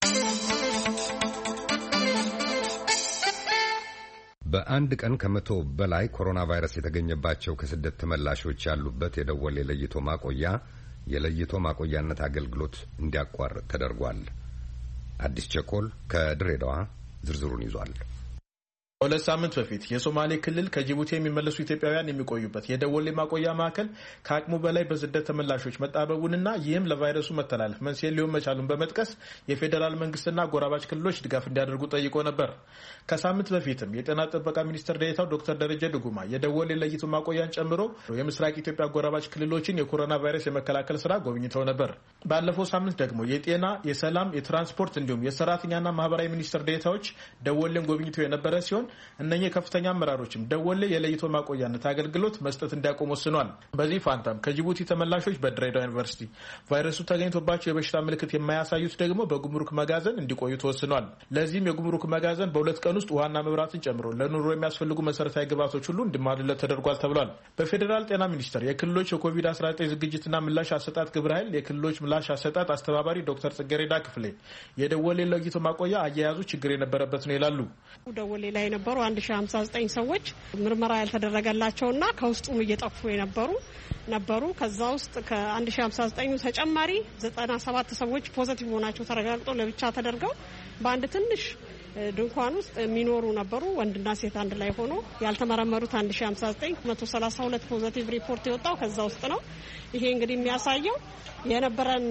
በአንድ ቀን ከመቶ በላይ ኮሮና ቫይረስ የተገኘባቸው ከስደት ተመላሾች ያሉበት የደወሌ ለይቶ ማቆያ የለይቶ ማቆያነት አገልግሎት እንዲያቋርጥ ተደርጓል። አዲስ ቸኮል ከድሬዳዋ ዝርዝሩን ይዟል። ሁለት ሳምንት በፊት የሶማሌ ክልል ከጅቡቲ የሚመለሱ ኢትዮጵያውያን የሚቆዩበት የደወሌ ማቆያ ማዕከል ከአቅሙ በላይ በስደት ተመላሾች መጣበቡንና ይህም ለቫይረሱ መተላለፍ መንስኤ ሊሆን መቻሉን በመጥቀስ የፌዴራል መንግስትና ጎራባች ክልሎች ድጋፍ እንዲያደርጉ ጠይቆ ነበር። ከሳምንት በፊትም የጤና ጥበቃ ሚኒስትር ዴኤታው ዶክተር ደረጀ ድጉማ የደወሌ ለይቶ ማቆያን ጨምሮ የምስራቅ ኢትዮጵያ ጎራባች ክልሎችን የኮሮና ቫይረስ የመከላከል ስራ ጎብኝተው ነበር። ባለፈው ሳምንት ደግሞ የጤና፣ የሰላም፣ የትራንስፖርት እንዲሁም የሰራተኛና ማህበራዊ ሚኒስትር ዴኤታዎች ደወሌን ጎብኝተው የነበረ ሲሆን እነኚህ ከፍተኛ አመራሮችም ደወሌ የለይቶ ማቆያነት አገልግሎት መስጠት እንዲያቆም ወስኗል። በዚህ ፋንታም ከጅቡቲ ተመላሾች በድሬዳዋ ዩኒቨርሲቲ ቫይረሱ ተገኝቶባቸው የበሽታ ምልክት የማያሳዩት ደግሞ በጉምሩክ መጋዘን እንዲቆዩ ተወስኗል። ለዚህም የጉምሩክ መጋዘን በሁለት ቀን ውስጥ ውሃና መብራትን ጨምሮ ለኑሮ የሚያስፈልጉ መሰረታዊ ግብዓቶች ሁሉ እንዲሟሉለት ተደርጓል ተብሏል። በፌዴራል ጤና ሚኒስቴር የክልሎች የኮቪድ አስራ ዘጠኝ ዝግጅትና ምላሽ አሰጣጥ ግብረ ኃይል የክልሎች ምላሽ አሰጣጥ አስተባባሪ ዶክተር ጽጌሬዳ ክፍሌ የደወሌ ለይቶ ማቆያ አያያዙ ችግር የነበረበት ነው ይላሉ። ደወሌ ላይ የነበሩ አንድ ሺህ ሃምሳ ዘጠኝ ሰዎች ምርመራ ያልተደረገላቸውና ከውስጡም እየጠፉ የነበሩ ነበሩ። ከዛ ውስጥ ከአንድ ሺህ ሃምሳ ዘጠኝ ተጨማሪ ዘጠና ሰባት ሰዎች ፖዚቲቭ ሆናቸው ተረጋግጦ ለብቻ ተደርገው በአንድ ትንሽ ድንኳን ውስጥ የሚኖሩ ነበሩ። ወንድና ሴት አንድ ላይ ሆኖ ያልተመረመሩት አንድ ሺህ ሃምሳ ዘጠኝ መቶ ሰላሳ ሁለት ፖዚቲቭ ሪፖርት የወጣው ከዛ ውስጥ ነው። ይሄ እንግዲህ የሚያሳየው የነበረን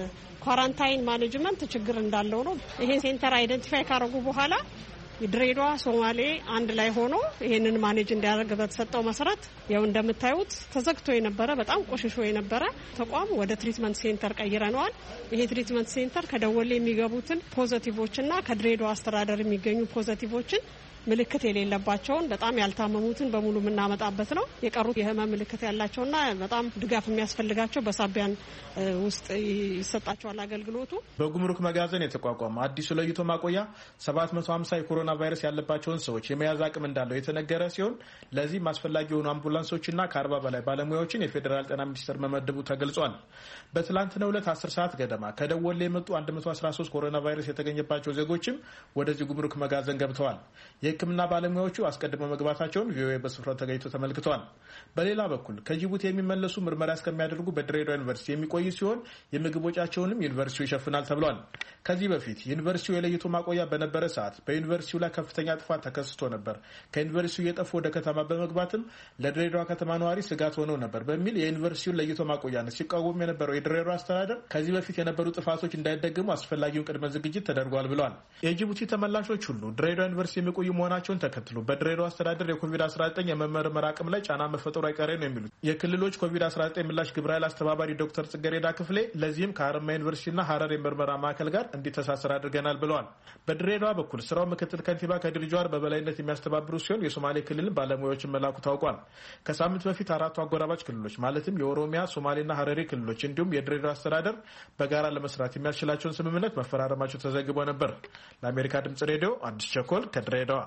ኳራንታይን ማኔጅመንት ችግር እንዳለው ነው። ይሄን ሴንተር አይደንቲፋይ ካረጉ በኋላ ድሬዳዋ ሶማሌ አንድ ላይ ሆኖ ይሄንን ማኔጅ እንዲያደርግ በተሰጠው መሰረት ያው እንደምታዩት ተዘግቶ የነበረ በጣም ቆሽሾ የነበረ ተቋም ወደ ትሪትመንት ሴንተር ቀይረነዋል። ይሄ ትሪትመንት ሴንተር ከደወሌ የሚገቡትን ፖዚቲቮችና ከድሬዳዋ አስተዳደር የሚገኙ ፖዚቲቮችን ምልክት የሌለባቸውን በጣም ያልታመሙትን በሙሉ የምናመጣበት ነው። የቀሩት የህመም ምልክት ያላቸውና በጣም ድጋፍ የሚያስፈልጋቸው በሳቢያን ውስጥ ይሰጣቸዋል አገልግሎቱ። በጉምሩክ መጋዘን የተቋቋመ አዲሱ ለይቶ ማቆያ ሰባት መቶ ሃምሳ የኮሮና ቫይረስ ያለባቸውን ሰዎች የመያዝ አቅም እንዳለው የተነገረ ሲሆን ለዚህም አስፈላጊ የሆኑ አምቡላንሶችና ከአርባ በላይ ባለሙያዎችን የፌዴራል ጤና ሚኒስቴር መመደቡ ተገልጿል። በትላንትናው ዕለት አስር ሰዓት ገደማ ከደወሌ የመጡ አንድ መቶ አስራ ሶስት ኮሮና ቫይረስ የተገኘባቸው ዜጎችም ወደዚህ ጉምሩክ መጋዘን ገብተዋል። የሕክምና ባለሙያዎቹ አስቀድመው መግባታቸውን ቪኦኤ በስፍራው ተገኝቶ ተመልክቷል። በሌላ በኩል ከጅቡቲ የሚመለሱ ምርመራ እስከሚያደርጉ በድሬዳዋ ዩኒቨርሲቲ የሚቆዩ ሲሆን የምግብ ወጪያቸውንም ዩኒቨርሲቲው ይሸፍናል ተብሏል። ከዚህ በፊት ዩኒቨርሲቲው የለይቶ ማቆያ በነበረ ሰዓት በዩኒቨርሲቲው ላይ ከፍተኛ ጥፋት ተከስቶ ነበር። ከዩኒቨርሲቲው እየጠፉ ወደ ከተማ በመግባትም ለድሬዳዋ ከተማ ነዋሪ ስጋት ሆነው ነበር በሚል የዩኒቨርሲቲውን ለይቶ ማቆያነት ሲቃወም የነበረው የድሬዳዋ አስተዳደር ከዚህ በፊት የነበሩ ጥፋቶች እንዳይደገሙ አስፈላጊውን ቅድመ ዝግጅት ተደርጓል ብለዋል። የጅቡቲ ተመላሾች ሁሉ ድሬዳዋ ዩኒቨርሲቲ የሚቆዩ መሆናቸውን ተከትሎ በድሬዳዋ አስተዳደር የኮቪድ አስራ ዘጠኝ የመመርመር አቅም ላይ ጫና መፈጠሩ አይቀሬ ነው የሚሉት የክልሎች ኮቪድ አስራ ዘጠኝ ምላሽ ግብረ ኃይል አስተባባሪ ዶክተር ጽጌሬዳ ክፍሌ ለዚህም ከሀረማያ ዩኒቨርሲቲና ሀረር የምርመራ ማዕከል ጋር እንዲተሳሰር አድርገናል ብለዋል። በድሬዳዋ በኩል ስራው ምክትል ከንቲባ ከድር ጁሃር በበላይነት የሚያስተባብሩ ሲሆን የሶማሌ ክልል ባለሙያዎችን መላኩ ታውቋል። ከሳምንት በፊት አራቱ አጎራባች ክልሎች ማለትም የኦሮሚያ፣ ሶማሌና ሀረሪ ክልሎች እንዲሁም የድሬዳዋ አስተዳደር በጋራ ለመስራት የሚያስችላቸውን ስምምነት መፈራረማቸው ተዘግቦ ነበር። ለአሜሪካ ድምጽ ሬዲዮ አዲስ ቸኮል ከድሬዳዋ።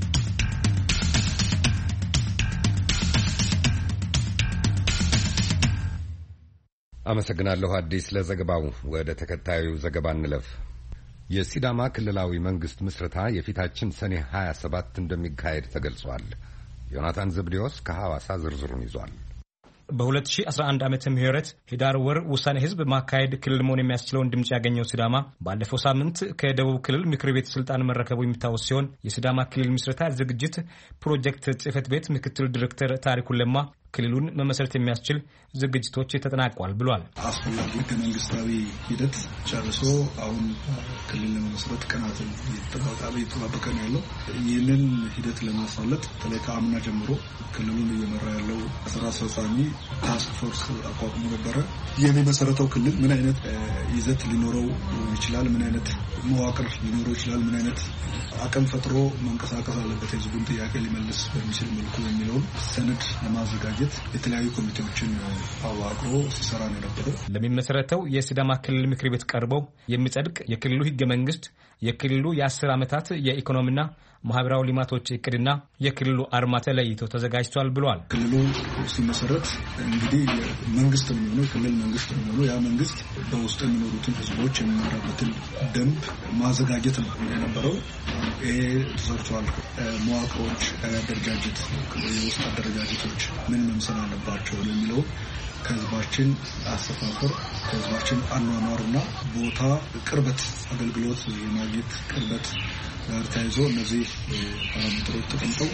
አመሰግናለሁ አዲስ ለዘገባው። ወደ ተከታዩ ዘገባ እንለፍ። የሲዳማ ክልላዊ መንግስት ምስረታ የፊታችን ሰኔ ሀያ ሰባት እንደሚካሄድ ተገልጿል። ዮናታን ዘብዴዎስ ከሐዋሳ ዝርዝሩን ይዟል። በ2011 ዓመተ ምህረት ህዳር ወር ውሳኔ ህዝብ ማካሄድ ክልል መሆን የሚያስችለውን ድምጽ ያገኘው ሲዳማ ባለፈው ሳምንት ከደቡብ ክልል ምክር ቤት ስልጣን መረከቡ የሚታወስ ሲሆን የሲዳማ ክልል ምስረታ ዝግጅት ፕሮጀክት ጽህፈት ቤት ምክትል ዲሬክተር ታሪኩ ለማ ክልሉን መመሰረት የሚያስችል ዝግጅቶች ተጠናቀዋል ብሏል። አስፈላጊ ህገ መንግስታዊ ሂደት ጨርሶ አሁን ክልል ለመመስረት ቀናትን እየተጠባበቀ ነው ያለው። ይህንን ሂደት ለማሳለጥ በተለይ ከአምና ጀምሮ ክልሉን እየመራ ያለው ስራ አስፈጻሚ ታስክ ፎርስ አቋቁሞ ነበረ። የሚመሰረተው ክልል ምን አይነት ይዘት ሊኖረው ይችላል፣ ምን አይነት መዋቅር ሊኖረው ይችላል፣ ምን አይነት አቅም ፈጥሮ መንቀሳቀስ አለበት፣ የህዝቡን ጥያቄ ሊመልስ በሚችል መልኩ የሚለውን ሰነድ ለማዘጋጀት የተለያዩ ኮሚቴዎችን አዋቅሮ ሲሰራ ነው የነበረው። ለሚመሰረተው የሲዳማ ክልል ምክር ቤት ቀርበው የሚጸድቅ የክልሉ ህገ መንግስት፣ የክልሉ የአስር ዓመታት የኢኮኖሚና ማህበራዊ ልማቶች እቅድና የክልሉ አርማ ተለይቶ ተዘጋጅቷል ብሏል። ክልሉ ሲመሰረት እንግዲህ መንግስት ነው የሚሆነው፣ ክልል መንግስት ነው የሚሆነው። ያ መንግስት በውስጡ የሚኖሩትን ህዝቦች የሚመራበትን ደንብ ማዘጋጀት ነው የነበረው። ይሄ ተሰርቷል። መዋቅሮች፣ አደረጃጀት፣ የውስጥ አደረጃጀቶች ምን መምሰል አለባቸው የሚለው ከህዝባችን አሰፋፈር ከህዝባችን አኗኗርና ቦታ ቅርበት አገልግሎት የማግኘት ቅርበት ጋር ተያይዞ እነዚህ ፓራሜትሮች ተቀምጠው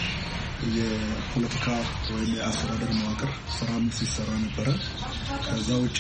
የፖለቲካ ወይም የአስተዳደር መዋቅር ስራም ሲሰራ ነበረ። ከዛ ውጪ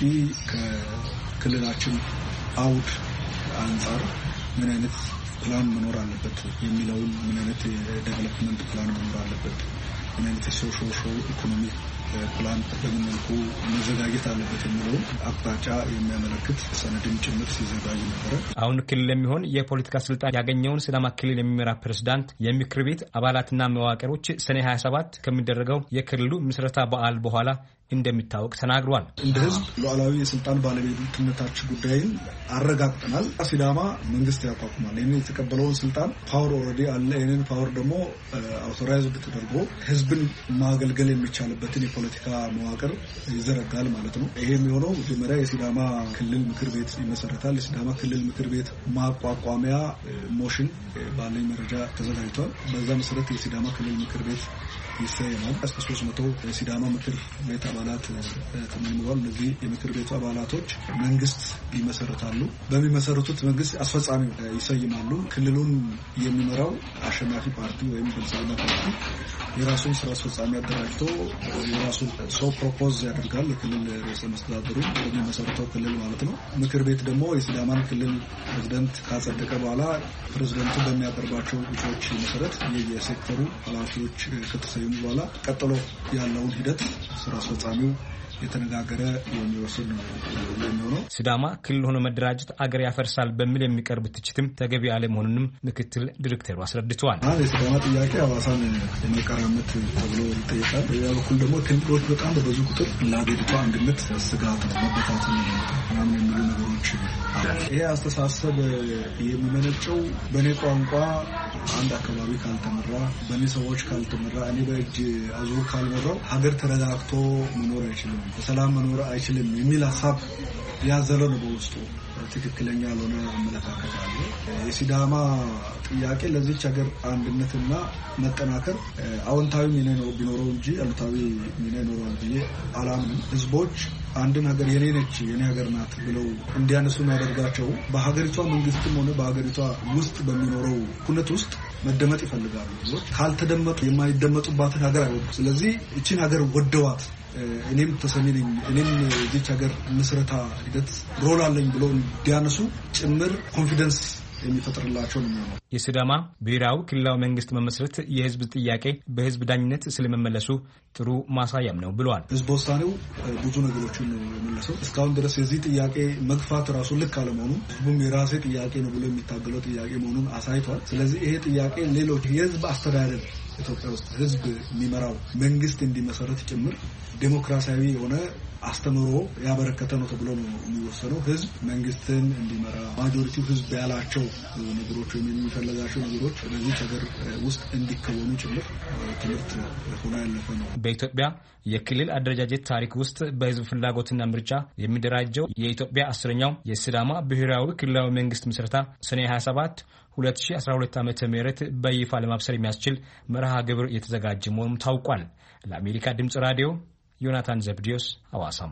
ከክልላችን አውድ አንጻር ምን አይነት ፕላን መኖር አለበት የሚለውን ምን አይነት የዴቨሎፕመንት ፕላን መኖር አለበት፣ ምን አይነት የሶሾ ኢኮኖሚ ፕላን በምን መልኩ መዘጋጀት አለበት የሚለውን አቅጣጫ የሚያመለክት ሰነድም ጭምር ሲዘጋጅ ነበረ። አሁን ክልል የሚሆን የፖለቲካ ስልጣን ያገኘውን ሲዳማ ክልል የሚመራ ፕሬዝዳንት የምክር ቤት አባላትና መዋቅሮች ሰኔ ሀያ ሰባት ከሚደረገው የክልሉ ምስረታ በዓል በኋላ እንደሚታወቅ ተናግሯል። እንደ ህዝብ ሉዓላዊ የስልጣን ባለቤትነታችን ጉዳይን አረጋግጠናል። ሲዳማ መንግስት ያቋቁማል። ይህን የተቀበለውን ስልጣን ፓወር ኦልሬዲ አለ። ይህንን ፓወር ደግሞ አውቶራይዝድ ተደርጎ ህዝብን ማገልገል የሚቻልበትን የፖለቲካ መዋቅር ይዘረጋል ማለት ነው። ይሄ የሚሆነው መጀመሪያ የሲዳማ ክልል ምክር ቤት ይመሰረታል። የሲዳማ ክልል ምክር ቤት ማቋቋሚያ ሞሽን ባለኝ መረጃ ተዘጋጅቷል። በዛ መሰረት የሲዳማ ክልል ምክር ቤት ይሰየማል። እስከ ሶስት መቶ የሲዳማ ምክር ቤት አባላት ተመልምሏል። እነዚህ የምክር ቤቱ አባላቶች መንግስት ይመሰረታሉ። በሚመሰረቱት መንግስት አስፈጻሚ ይሰይማሉ። ክልሉን የሚመራው አሸናፊ ፓርቲ ወይም ብልጽግና ፓርቲ የራሱን ስራ አስፈጻሚ አደራጅቶ የራሱን ሰው ፕሮፖዝ ያደርጋል ለክልል ርዕሰ መስተዳድሩ በሚመሰረተው ክልል ማለት ነው። ምክር ቤት ደግሞ የሲዳማን ክልል ፕሬዝዳንት ካጸደቀ በኋላ ፕሬዝዳንቱ በሚያቀርባቸው እጩዎች መሰረት የየሴክተሩ ኃላፊዎች ከተሰየሙ በኋላ ቀጥሎ ያለውን ሂደት ስራ አስፈጻሚው የተነጋገረ የሚወስድ ነው የሚሆነው። ሲዳማ ክልል ሆኖ መደራጀት አገር ያፈርሳል በሚል የሚቀርብ ትችትም ተገቢ አለመሆኑንም ምክትል ዲሬክተሩ አስረድተዋል። የሲዳማ ጥያቄ ሐዋሳን የመቀራመት ተብሎ ይጠይቃል። በሌላ በኩል ደግሞ ክልሎች በጣም በብዙ ቁጥር ለሀገሪቷ አንድነት ስጋት ነው፣ መበታተን ምናምን የሚሉ ነገሮች አሉ። ይሄ አስተሳሰብ የሚመነጨው በእኔ ቋንቋ አንድ አካባቢ ካልተመራ፣ በእኔ ሰዎች ካልተመራ፣ እኔ በእጅ አዙር ካልመራው ሀገር ተረጋግቶ መኖር አይችልም፣ በሰላም መኖር አይችልም የሚል ሀሳብ ያዘለ ነው። በውስጡ ትክክለኛ ያልሆነ አመለካከት አለ። የሲዳማ ጥያቄ ለዚች ሀገር አንድነትና መጠናከር አዎንታዊ ሚና ነው ቢኖረው እንጂ አሉታዊ ሚና ይኖረዋል ብዬ አላምንም። ህዝቦች አንድን ሀገር የኔ ነች የኔ ሀገር ናት ብለው እንዲያነሱ የሚያደርጋቸው በሀገሪቷ መንግስትም ሆነ በሀገሪቷ ውስጥ በሚኖረው ኩነት ውስጥ መደመጥ ይፈልጋሉ። ህዝቦች ካልተደመጡ የማይደመጡባትን ሀገር አይወዱም። ስለዚህ እቺን ሀገር ወደዋት እኔም ተሰሚ ነኝ እኔም እዚች ሀገር ምስረታ ሂደት ሮል አለኝ ብለው እንዲያነሱ ጭምር ኮንፊደንስ የሚፈጥርላቸው ነው የሚሆነው። የሲዳማ ብሔራዊ ክልላዊ መንግስት መመስረት የህዝብ ጥያቄ በህዝብ ዳኝነት ስለመመለሱ ጥሩ ማሳያም ነው ብለዋል። ህዝብ ውሳኔው ብዙ ነገሮችን ነው የመለሰው። እስካሁን ድረስ የዚህ ጥያቄ መግፋት ራሱ ልክ አለመሆኑ ህዝቡም የራሴ ጥያቄ ነው ብሎ የሚታገለው ጥያቄ መሆኑን አሳይቷል። ስለዚህ ይሄ ጥያቄ ሌሎች የህዝብ አስተዳደር ኢትዮጵያ ውስጥ ህዝብ የሚመራው መንግስት እንዲመሰረት ጭምር ዴሞክራሲያዊ የሆነ አስተምሮ ያበረከተ ነው ተብሎ ነው የሚወሰነው። ህዝብ መንግስትን እንዲመራ ማጆሪቲው ህዝብ ያላቸው ነገሮች ወይም የሚፈልጋቸው ነገሮች በዚህ ሀገር ውስጥ እንዲከወኑ ጭምር ትምህርት ሆኖ ያለፈ ነው። በኢትዮጵያ የክልል አደረጃጀት ታሪክ ውስጥ በህዝብ ፍላጎትና ምርጫ የሚደራጀው የኢትዮጵያ አስረኛው የሲዳማ ብሔራዊ ክልላዊ መንግስት ምስረታ ሰኔ ሀያ ሰባት ሁለት ሺህ አስራ ሁለት ዓመተ ምህረት በይፋ ለማብሰር የሚያስችል መርሃ ግብር የተዘጋጀ መሆኑም ታውቋል። ለአሜሪካ ድምጽ ራዲዮ ዮናታን ዘብዲዮስ ሐዋሳም።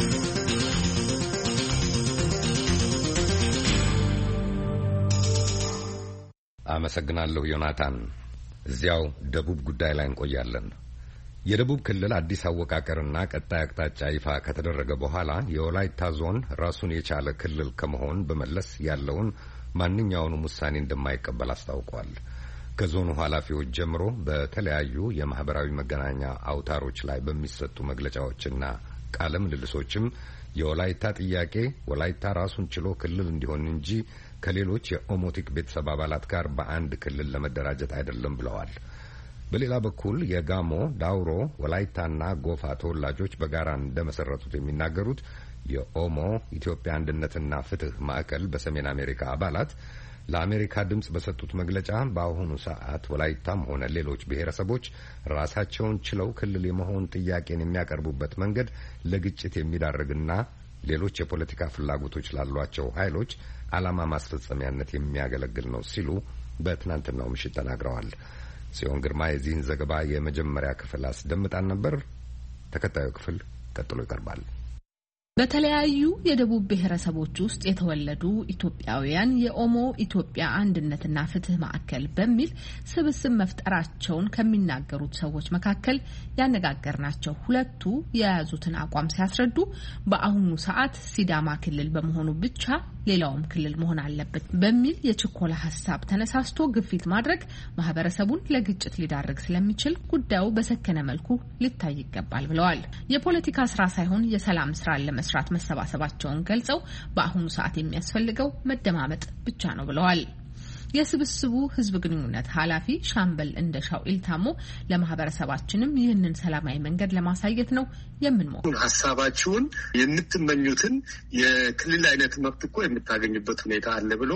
አመሰግናለሁ ዮናታን። እዚያው ደቡብ ጉዳይ ላይ እንቆያለን። የደቡብ ክልል አዲስ አወቃቀርና ቀጣይ አቅጣጫ ይፋ ከተደረገ በኋላ የወላይታ ዞን ራሱን የቻለ ክልል ከመሆን በመለስ ያለውን ማንኛውንም ውሳኔ እንደማይቀበል አስታውቋል። ከዞኑ ኃላፊዎች ጀምሮ በተለያዩ የማህበራዊ መገናኛ አውታሮች ላይ በሚሰጡ መግለጫዎችና ቃለ ምልልሶችም የወላይታ ጥያቄ ወላይታ ራሱን ችሎ ክልል እንዲሆን እንጂ ከሌሎች የኦሞቲክ ቤተሰብ አባላት ጋር በአንድ ክልል ለመደራጀት አይደለም ብለዋል። በሌላ በኩል የጋሞ፣ ዳውሮ፣ ወላይታና ጎፋ ተወላጆች በጋራ እንደመሰረቱት የሚናገሩት የኦሞ ኢትዮጵያ አንድነትና ፍትህ ማዕከል በሰሜን አሜሪካ አባላት ለአሜሪካ ድምጽ በሰጡት መግለጫ በአሁኑ ሰዓት ወላይታም ሆነ ሌሎች ብሔረሰቦች ራሳቸውን ችለው ክልል የመሆን ጥያቄን የሚያቀርቡበት መንገድ ለግጭት የሚዳርግና ሌሎች የፖለቲካ ፍላጎቶች ላሏቸው ኃይሎች ዓላማ ማስፈጸሚያነት የሚያገለግል ነው ሲሉ በትናንትናው ምሽት ተናግረዋል። ጽዮን ግርማ የዚህን ዘገባ የመጀመሪያ ክፍል አስደምጣን ነበር። ተከታዩ ክፍል ቀጥሎ ይቀርባል። በተለያዩ የደቡብ ብሔረሰቦች ውስጥ የተወለዱ ኢትዮጵያውያን የኦሞ ኢትዮጵያ አንድነትና ፍትህ ማዕከል በሚል ስብስብ መፍጠራቸውን ከሚናገሩት ሰዎች መካከል ያነጋገርናቸው ሁለቱ የያዙትን አቋም ሲያስረዱ በአሁኑ ሰዓት ሲዳማ ክልል በመሆኑ ብቻ ሌላውም ክልል መሆን አለበት በሚል የችኮላ ሀሳብ ተነሳስቶ ግፊት ማድረግ ማህበረሰቡን ለግጭት ሊዳርግ ስለሚችል ጉዳዩ በሰከነ መልኩ ሊታይ ይገባል ብለዋል። የፖለቲካ ስራ ሳይሆን የሰላም ስራ ለመስራት መሰባሰባቸውን ገልጸው በአሁኑ ሰዓት የሚያስፈልገው መደማመጥ ብቻ ነው ብለዋል። የስብስቡ ህዝብ ግንኙነት ኃላፊ ሻምበል እንደሻው ኢልታሞ ለማህበረሰባችንም ይህንን ሰላማዊ መንገድ ለማሳየት ነው የምንሞክረው። ሀሳባችሁን የምትመኙትን የክልል አይነት መብት እኮ የምታገኙበት ሁኔታ አለ ብሎ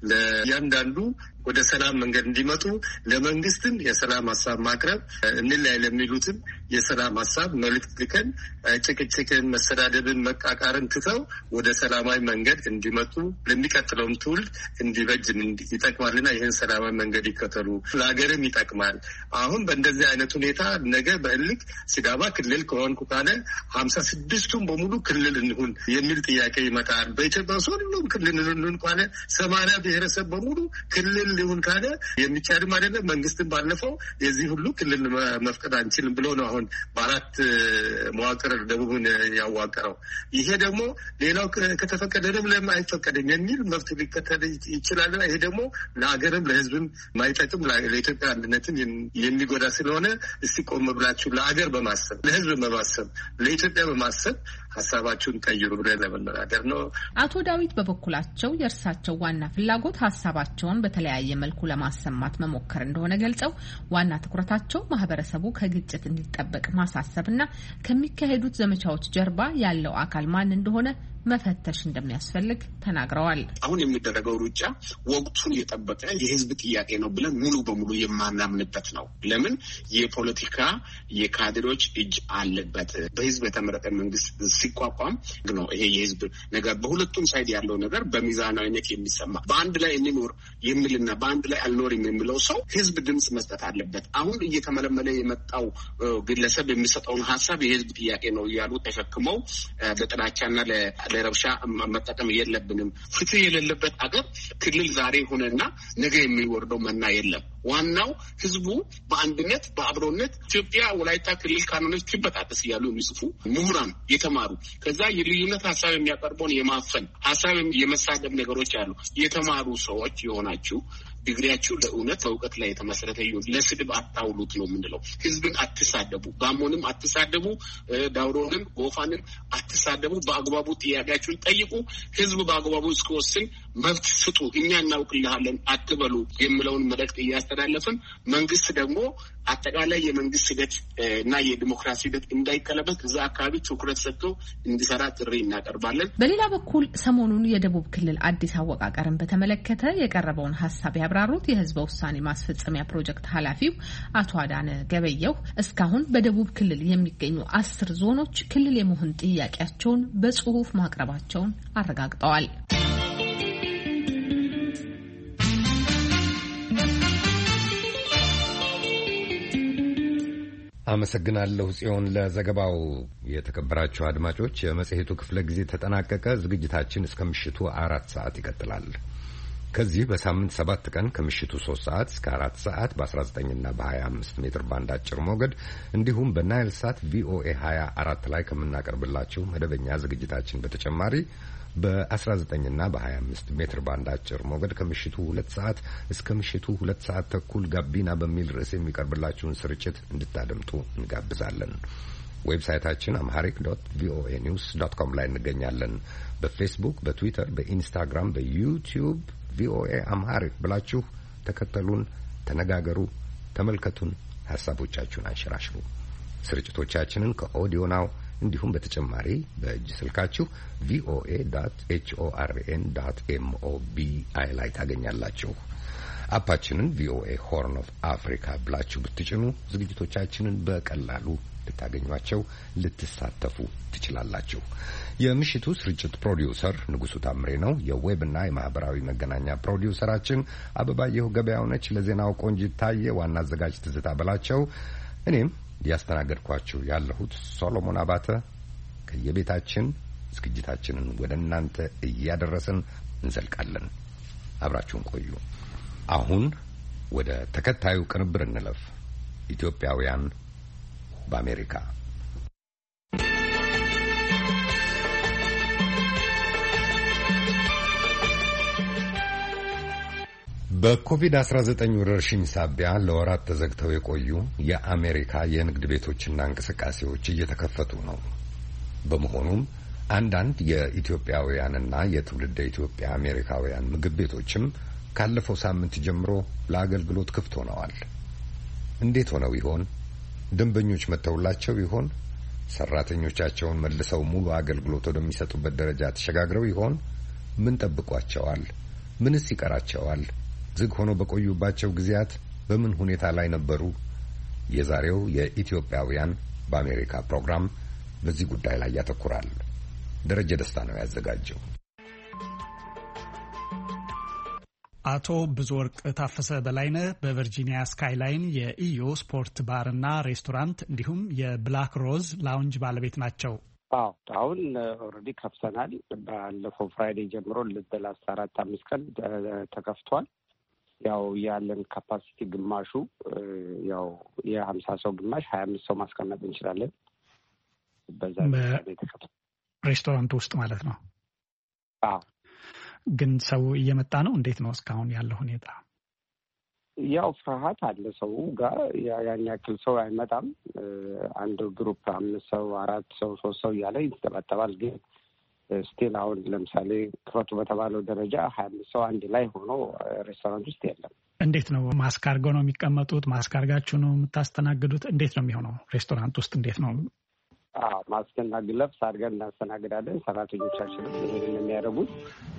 ለእያንዳንዱ ወደ ሰላም መንገድ እንዲመጡ ለመንግስትም የሰላም ሀሳብ ማቅረብ እንላይ ለሚሉትም የሰላም ሀሳብ መልእክት ልከን ጭቅጭቅን፣ መሰዳደብን፣ መቃቃርን ትተው ወደ ሰላማዊ መንገድ እንዲመጡ ለሚቀጥለውም ትውልድ እንዲበጅ ይጠቅማልና ይህን ሰላማዊ መንገድ ይከተሉ፣ ለሀገርም ይጠቅማል። አሁን በእንደዚህ አይነት ሁኔታ ነገ በእልክ ሲዳማ ክልል ከሆንኩ ካለ ሀምሳ ስድስቱም በሙሉ ክልል እንሁን የሚል ጥያቄ ይመጣል። በኢትዮጵያ ውስጥ ሁሉም ክልል እንሁን ካለ ሰማንያ ብሔረሰብ በሙሉ ክልል ሊሆን ካለ የሚቻልም አይደለም። መንግስትን ባለፈው የዚህ ሁሉ ክልል መፍቀድ አንችልም ብሎ ነው አሁን በአራት መዋቅር ደቡብን ያዋቀረው። ይሄ ደግሞ ሌላው ከተፈቀደ ለምን አይፈቀድም የሚል መብት ሊከተል ይችላል። ይሄ ደግሞ ለሀገርም ለህዝብም ማይጠቅም ለኢትዮጵያ አንድነትን የሚጎዳ ስለሆነ እስቲ ቆም ብላችሁ ለሀገር በማሰብ ለህዝብ በማሰብ ለኢትዮጵያ በማሰብ ሀሳባችሁን ቀይሩ ብለን ለመነጋገር ነው። አቶ ዳዊት በበኩላቸው የእርሳቸው ዋና ፍላጎት ሀሳባቸውን በተለያየ መልኩ ለማሰማት መሞከር እንደሆነ ገልጸው ዋና ትኩረታቸው ማህበረሰቡ ከግጭት እንዲጠበቅ ማሳሰብና ከሚካሄዱት ዘመቻዎች ጀርባ ያለው አካል ማን እንደሆነ መፈተሽ እንደሚያስፈልግ ተናግረዋል። አሁን የሚደረገው ሩጫ ወቅቱን የጠበቀ የህዝብ ጥያቄ ነው ብለን ሙሉ በሙሉ የማናምንበት ነው። ለምን የፖለቲካ የካድሬዎች እጅ አለበት። በህዝብ የተመረጠ መንግስት ሲቋቋም ነው ይሄ የህዝብ ነገር በሁለቱም ሳይድ ያለው ነገር በሚዛናዊነት የሚሰማ በአንድ ላይ እንኖር የሚልና በአንድ ላይ አልኖርም የሚለው ሰው ህዝብ ድምጽ መስጠት አለበት። አሁን እየተመለመለ የመጣው ግለሰብ የሚሰጠውን ሀሳብ የህዝብ ጥያቄ ነው እያሉ ተሸክመው ለጥላቻና ለረብሻ መጠቀም የለብንም። ፍትህ የሌለበት አገር ክልል ዛሬ ሆነና ነገ የሚወርደው መና የለም። ዋናው ህዝቡ በአንድነት በአብሮነት ኢትዮጵያ ወላይታ ክልል ካኖነች ትበጣጠስ እያሉ የሚጽፉ ምሁራን የተማሩ ከዛ የልዩነት ሀሳብ የሚያቀርበውን የማፈን ሀሳብ የመሳደብ ነገሮች አሉ። የተማሩ ሰዎች የሆናችሁ ዲግሪያችሁ ለእውነት በእውቀት ላይ የተመሰረተ ይሁን። ለስድብ አታውሉት ነው የምንለው። ህዝብን አትሳደቡ፣ ጋሞንም አትሳደቡ፣ ዳውሮንም ጎፋንም አትሳደቡ። በአግባቡ ጥያቄያችሁን ጠይቁ። ህዝብ በአግባቡ እስከወስን መብት ስጡ። እኛ እናውቅልሃለን አትበሉ የሚለውን መልእክት እያስተላለፍን መንግስት ደግሞ አጠቃላይ የመንግስት ሂደት እና የዲሞክራሲ ሂደት እንዳይቀለበስ እዛ አካባቢ ትኩረት ሰጥቶ እንዲሰራ ጥሪ እናቀርባለን። በሌላ በኩል ሰሞኑን የደቡብ ክልል አዲስ አወቃቀርን በተመለከተ የቀረበውን ሀሳብ ያብራሩት የህዝበ ውሳኔ ማስፈጸሚያ ፕሮጀክት ኃላፊው አቶ አዳነ ገበየው እስካሁን በደቡብ ክልል የሚገኙ አስር ዞኖች ክልል የመሆን ጥያቄያቸውን በጽሁፍ ማቅረባቸውን አረጋግጠዋል። አመሰግናለሁ ጽዮን ለዘገባው። የተከበራችሁ አድማጮች የመጽሔቱ ክፍለ ጊዜ ተጠናቀቀ። ዝግጅታችን እስከ ምሽቱ አራት ሰዓት ይቀጥላል። ከዚህ በሳምንት ሰባት ቀን ከምሽቱ ሶስት ሰዓት እስከ አራት ሰዓት በአስራ ዘጠኝ እና በሀያ አምስት ሜትር ባንድ አጭር ሞገድ እንዲሁም በናይል ሳት ቪኦኤ ሀያ አራት ላይ ከምናቀርብላችሁ መደበኛ ዝግጅታችን በተጨማሪ በአስራ ዘጠኝ እና በሀያ አምስት ሜትር ባንድ አጭር ሞገድ ከምሽቱ ሁለት ሰዓት እስከ ምሽቱ ሁለት ሰዓት ተኩል ጋቢና በሚል ርዕስ የሚቀርብላችሁን ስርጭት እንድታደምጡ እንጋብዛለን። ዌብሳይታችን አምሃሪክ ዶት ቪኦኤ ኒውስ ዶት ኮም ላይ እንገኛለን። በፌስቡክ፣ በትዊተር፣ በኢንስታግራም፣ በዩቲዩብ ቪኦኤ አምሃሪክ ብላችሁ ተከተሉን፣ ተነጋገሩ፣ ተመልከቱን፣ ሀሳቦቻችሁን አንሸራሽሩ። ስርጭቶቻችንን ከኦዲዮ ናው እንዲሁም በተጨማሪ በእጅ ስልካችሁ ቪኦኤ ዶት ኤችኦአርኤን ዶት ኤምኦቢአይ ላይ ታገኛላችሁ። አፓችንን ቪኦኤ ሆርን ኦፍ አፍሪካ ብላችሁ ብትጭኑ ዝግጅቶቻችንን በቀላሉ ልታገኟቸው፣ ልትሳተፉ ትችላላችሁ። የምሽቱ ስርጭት ፕሮዲውሰር ንጉሱ ታምሬ ነው። የዌብና የማህበራዊ መገናኛ ፕሮዲውሰራችን አበባየሁ ገበያው ነች። ለዜናው ቆንጂት ታየ፣ ዋና አዘጋጅ ትዝታ በላቸው፣ እኔም ያስተናገድኳችሁ ያለሁት ሶሎሞን አባተ ከየቤታችን ዝግጅታችንን ወደ እናንተ እያደረስን እንዘልቃለን። አብራችሁን ቆዩ። አሁን ወደ ተከታዩ ቅንብር እንለፍ። ኢትዮጵያውያን በአሜሪካ በኮቪድ አስራ ዘጠኝ ወረርሽኝ ሳቢያ ለወራት ተዘግተው የቆዩ የአሜሪካ የንግድ ቤቶችና እንቅስቃሴዎች እየተከፈቱ ነው። በመሆኑም አንዳንድ የኢትዮጵያውያንና የትውልደ ኢትዮጵያ አሜሪካውያን ምግብ ቤቶችም ካለፈው ሳምንት ጀምሮ ለአገልግሎት ክፍት ሆነዋል። እንዴት ሆነው ይሆን? ደንበኞች መተውላቸው ይሆን? ሰራተኞቻቸውን መልሰው ሙሉ አገልግሎት ወደሚሰጡበት ደረጃ ተሸጋግረው ይሆን? ምን ጠብቋቸዋል? ምንስ ይቀራቸዋል? ዝግ ሆኖ በቆዩባቸው ጊዜያት በምን ሁኔታ ላይ ነበሩ? የዛሬው የኢትዮጵያውያን በአሜሪካ ፕሮግራም በዚህ ጉዳይ ላይ ያተኩራል። ደረጀ ደስታ ነው ያዘጋጀው። አቶ ብዙወርቅ ታፈሰ በላይነህ በቨርጂኒያ ስካይላይን የኢዮ ስፖርት ባርና ሬስቶራንት እንዲሁም የብላክ ሮዝ ላውንጅ ባለቤት ናቸው። አዎ አሁን ኦልሬዲ ከፍተናል። ባለፈው ፍራይዴ ጀምሮ ለላስት አራት አምስት ቀን ተከፍቷል። ያው ያለን ካፓሲቲ ግማሹ ያው የሀምሳ ሰው ግማሽ ሀያ አምስት ሰው ማስቀመጥ እንችላለን። በዛ ሬስቶራንት ውስጥ ማለት ነው። አዎ ግን ሰው እየመጣ ነው። እንዴት ነው እስካሁን ያለው ሁኔታ? ያው ፍርሃት አለ ሰው ጋር። ያን ያክል ሰው አይመጣም። አንድ ግሩፕ አምስት ሰው አራት ሰው ሶስት ሰው እያለ ይንጠባጠባል። ግን ስቲል አሁን ለምሳሌ ክፈቱ በተባለው ደረጃ ሀያ አምስት ሰው አንድ ላይ ሆኖ ሬስቶራንት ውስጥ የለም። እንዴት ነው? ማስክ አድርገው ነው የሚቀመጡት? ማስክ አድርጋችሁ ነው የምታስተናግዱት? እንዴት ነው የሚሆነው? ሬስቶራንት ውስጥ እንዴት ነው? አዎ ማስክና ግለብስ አድርገን እናስተናግዳለን። ሰራተኞቻችንም ይሄንን የሚያደርጉት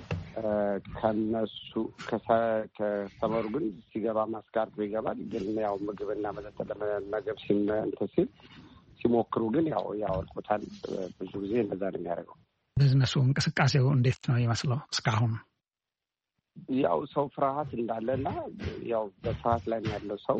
ከነሱ ከሰመሩ ግን ሲገባ ማስክ አድርጎ ይገባል። ግን ያው ምግብና መጠጥ ለመመገብ ሲል ሲሞክሩ ግን ያው ያወልቁታል። ብዙ ጊዜ እንደዛ ነው የሚያደርገው። ቢዝነሱ እንቅስቃሴው እንዴት ነው ይመስለው እስካሁን? ያው ሰው ፍርሃት እንዳለና ያው በፍርሃት ላይ ያለው ሰው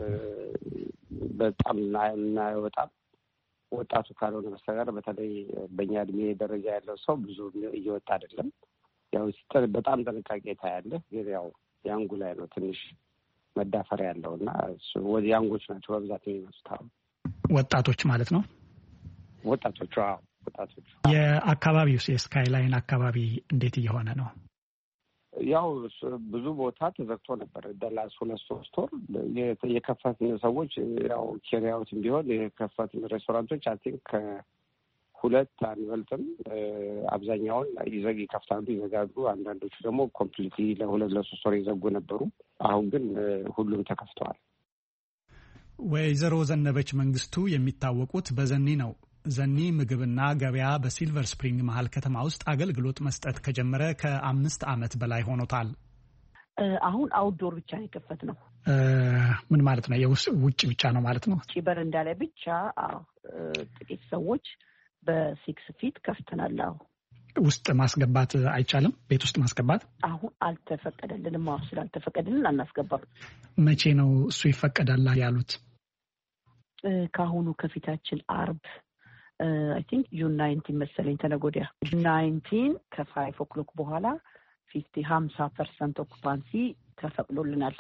በጣም በጣም ወጣቱ ካልሆነ በስተቀር በተለይ በእኛ እድሜ ደረጃ ያለው ሰው ብዙ እየወጣ አይደለም። ያው በጣም ጥንቃቄ ታያለህ። ግን ያው ያንጉ ላይ ነው ትንሽ መዳፈሪያ ያለው እና ወዲ ያንጎች ናቸው በብዛት የሚመጡት። ወጣቶች ማለት ነው። ወጣቶቹ አዎ ወጣቶቹ። የአካባቢው የስካይላይን አካባቢ እንዴት እየሆነ ነው? ያው ብዙ ቦታ ተዘግቶ ነበር። ደላስ ሁለት ሶስት ወር የከፈትን ሰዎች ያው ኬሪያውትም ቢሆን የከፈትን ሬስቶራንቶች አይ ቲንክ ሁለት አንበልጥም። አብዛኛውን ይዘግ ይከፍታሉ፣ ይዘጋሉ። አንዳንዶቹ ደግሞ ኮምፕሊትሊ ለሁለት ለሶስት ወር ይዘጉ ነበሩ። አሁን ግን ሁሉም ተከፍተዋል። ወይዘሮ ዘነበች መንግስቱ የሚታወቁት በዘኒ ነው። ዘኒ ምግብና ገበያ በሲልቨር ስፕሪንግ መሀል ከተማ ውስጥ አገልግሎት መስጠት ከጀመረ ከአምስት ዓመት በላይ ሆኖታል። አሁን አውትዶር ብቻ ነው የከፈትነው። ምን ማለት ነው? የውጭ ብቻ ነው ማለት ነው? ውጭ በረንዳ ላይ ብቻ ጥቂት ሰዎች በሲክስ ፊት ከፍተናል። አዎ ውስጥ ማስገባት አይቻልም? ቤት ውስጥ ማስገባት አሁን አልተፈቀደልንም። አዎ ስላልተፈቀደልን አናስገባም። መቼ ነው እሱ ይፈቀዳል ያሉት? ከአሁኑ ከፊታችን አርብ አይ ቲንክ ጁን ናይንቲን መሰለኝ ተነጎዲያ ጁን ናይንቲን ከፋይቭ ኦክሎክ በኋላ ፊፍቲ ሀምሳ ፐርሰንት ኦኩፓንሲ ተፈቅዶልናል።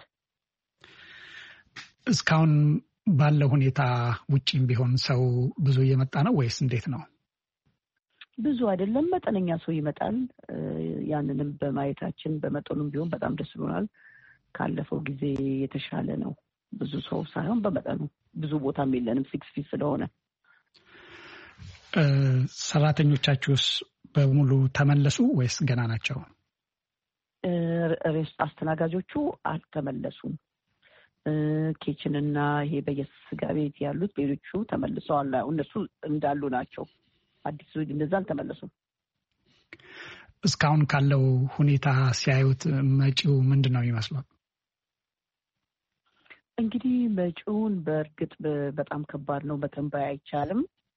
እስካሁን ባለው ሁኔታ ውጪም ቢሆን ሰው ብዙ እየመጣ ነው ወይስ እንዴት ነው? ብዙ አይደለም፣ መጠነኛ ሰው ይመጣል። ያንንም በማየታችን በመጠኑም ቢሆን በጣም ደስ ብሎናል። ካለፈው ጊዜ የተሻለ ነው። ብዙ ሰው ሳይሆን በመጠኑ። ብዙ ቦታም የለንም ሲክስ ፊት ስለሆነ። ሰራተኞቻችሁስ በሙሉ ተመለሱ ወይስ ገና ናቸው? ሬስት አስተናጋጆቹ አልተመለሱም። ኪችን እና ይሄ በየስጋ ቤት ያሉት ሌሎቹ ተመልሰዋል። እነሱ እንዳሉ ናቸው። አዲሱ እንደዛ አልተመለሱም። እስካሁን ካለው ሁኔታ ሲያዩት መጪው ምንድን ነው ይመስላል? እንግዲህ መጪውን በእርግጥ በጣም ከባድ ነው፣ መተንበይ አይቻልም።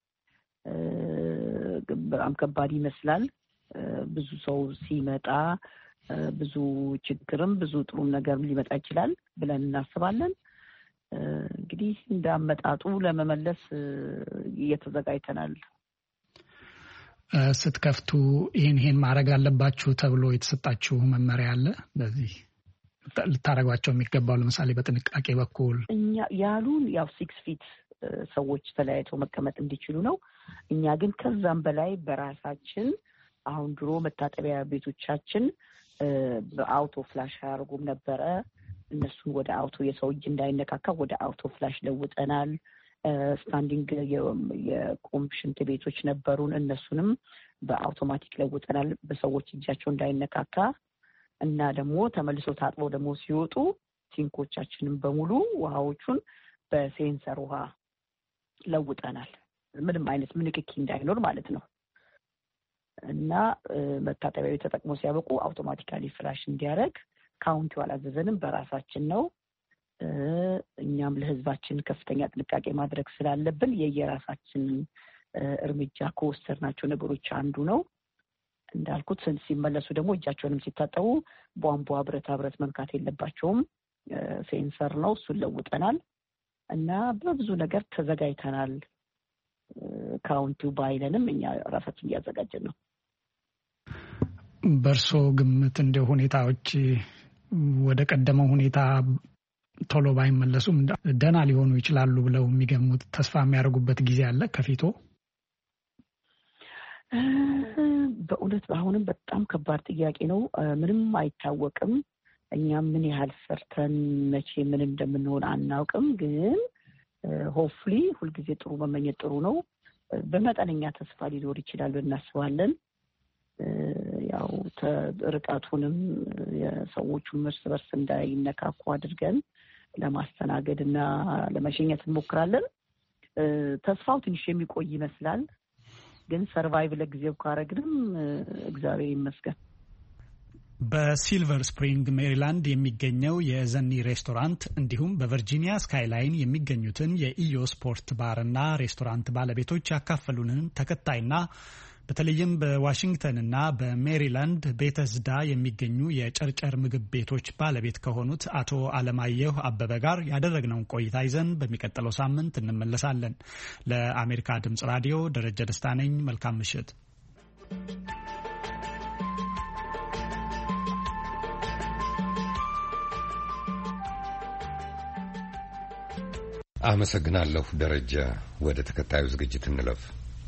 በጣም ከባድ ይመስላል። ብዙ ሰው ሲመጣ ብዙ ችግርም ብዙ ጥሩም ነገር ሊመጣ ይችላል ብለን እናስባለን። እንግዲህ እንዳመጣጡ ለመመለስ እየተዘጋጅተናል። ስትከፍቱ ይሄን ይሄን ማድረግ አለባችሁ ተብሎ የተሰጣችሁ መመሪያ አለ? በዚህ ልታረጋቸው የሚገባው ለምሳሌ በጥንቃቄ በኩል እኛ ያሉን ያው ሲክስ ፊት ሰዎች ተለያይተው መቀመጥ እንዲችሉ ነው። እኛ ግን ከዛም በላይ በራሳችን አሁን ድሮ መታጠቢያ ቤቶቻችን በአውቶ ፍላሽ አያርጉም ነበረ። እነሱን ወደ አውቶ የሰው እጅ እንዳይነካካ ወደ አውቶ ፍላሽ ለውጠናል። ስታንዲንግ የቆም ሽንት ቤቶች ነበሩን፣ እነሱንም በአውቶማቲክ ለውጠናል በሰዎች እጃቸው እንዳይነካካ እና ደግሞ ተመልሶ ታጥበው ደግሞ ሲወጡ ሲንኮቻችንን በሙሉ ውሃዎቹን በሴንሰር ውሃ ለውጠናል። ምንም አይነት ምንክኪ እንዳይኖር ማለት ነው። እና መታጠቢያ ቤት ተጠቅሞ ሲያበቁ አውቶማቲካሊ ፍላሽ እንዲያደርግ ካውንቲው አላዘዘንም፣ በራሳችን ነው። እኛም ለህዝባችን ከፍተኛ ጥንቃቄ ማድረግ ስላለብን የየራሳችን እርምጃ ከወሰድናቸው ነገሮች አንዱ ነው። እንዳልኩት ሲመለሱ ደግሞ እጃቸውንም ሲታጠቡ ቧንቧ ብረታ ብረት መንካት የለባቸውም። ሴንሰር ነው፣ እሱን ለውጠናል እና በብዙ ነገር ተዘጋጅተናል። ካውንቲው ባይለንም እኛ ራሳችን እያዘጋጀን ነው። በእርሶ ግምት እንደ ሁኔታዎች ወደ ቀደመው ሁኔታ ቶሎ ባይመለሱም ደህና ሊሆኑ ይችላሉ ብለው የሚገሙት ተስፋ የሚያደርጉበት ጊዜ አለ ከፊቶ? በእውነት አሁንም በጣም ከባድ ጥያቄ ነው። ምንም አይታወቅም። እኛም ምን ያህል ሰርተን መቼ ምን እንደምንሆን አናውቅም። ግን ሆፍሊ ሁልጊዜ ጥሩ መመኘት ጥሩ ነው። በመጠነኛ ተስፋ ሊኖር ይችላል እናስባለን። ያው ርቀቱንም የሰዎቹን እርስ በርስ እንዳይነካኩ አድርገን ለማስተናገድ እና ለመሸኘት እንሞክራለን። ተስፋው ትንሽ የሚቆይ ይመስላል። ግን ሰርቫይቭ ለጊዜው ካረግንም እግዚአብሔር ይመስገን። በሲልቨር ስፕሪንግ ሜሪላንድ የሚገኘው የዘኒ ሬስቶራንት እንዲሁም በቨርጂኒያ ስካይላይን የሚገኙትን የኢዮ ስፖርት ባርና ሬስቶራንት ባለቤቶች ያካፈሉንን ተከታይና በተለይም በዋሽንግተንና በሜሪላንድ ቤተስዳ የሚገኙ የጨርጨር ምግብ ቤቶች ባለቤት ከሆኑት አቶ አለማየሁ አበበ ጋር ያደረግነውን ቆይታ ይዘን በሚቀጥለው ሳምንት እንመለሳለን። ለአሜሪካ ድምጽ ራዲዮ ደረጀ ደስታ ነኝ። መልካም ምሽት። አመሰግናለሁ ደረጀ። ወደ ተከታዩ ዝግጅት እንለፍ።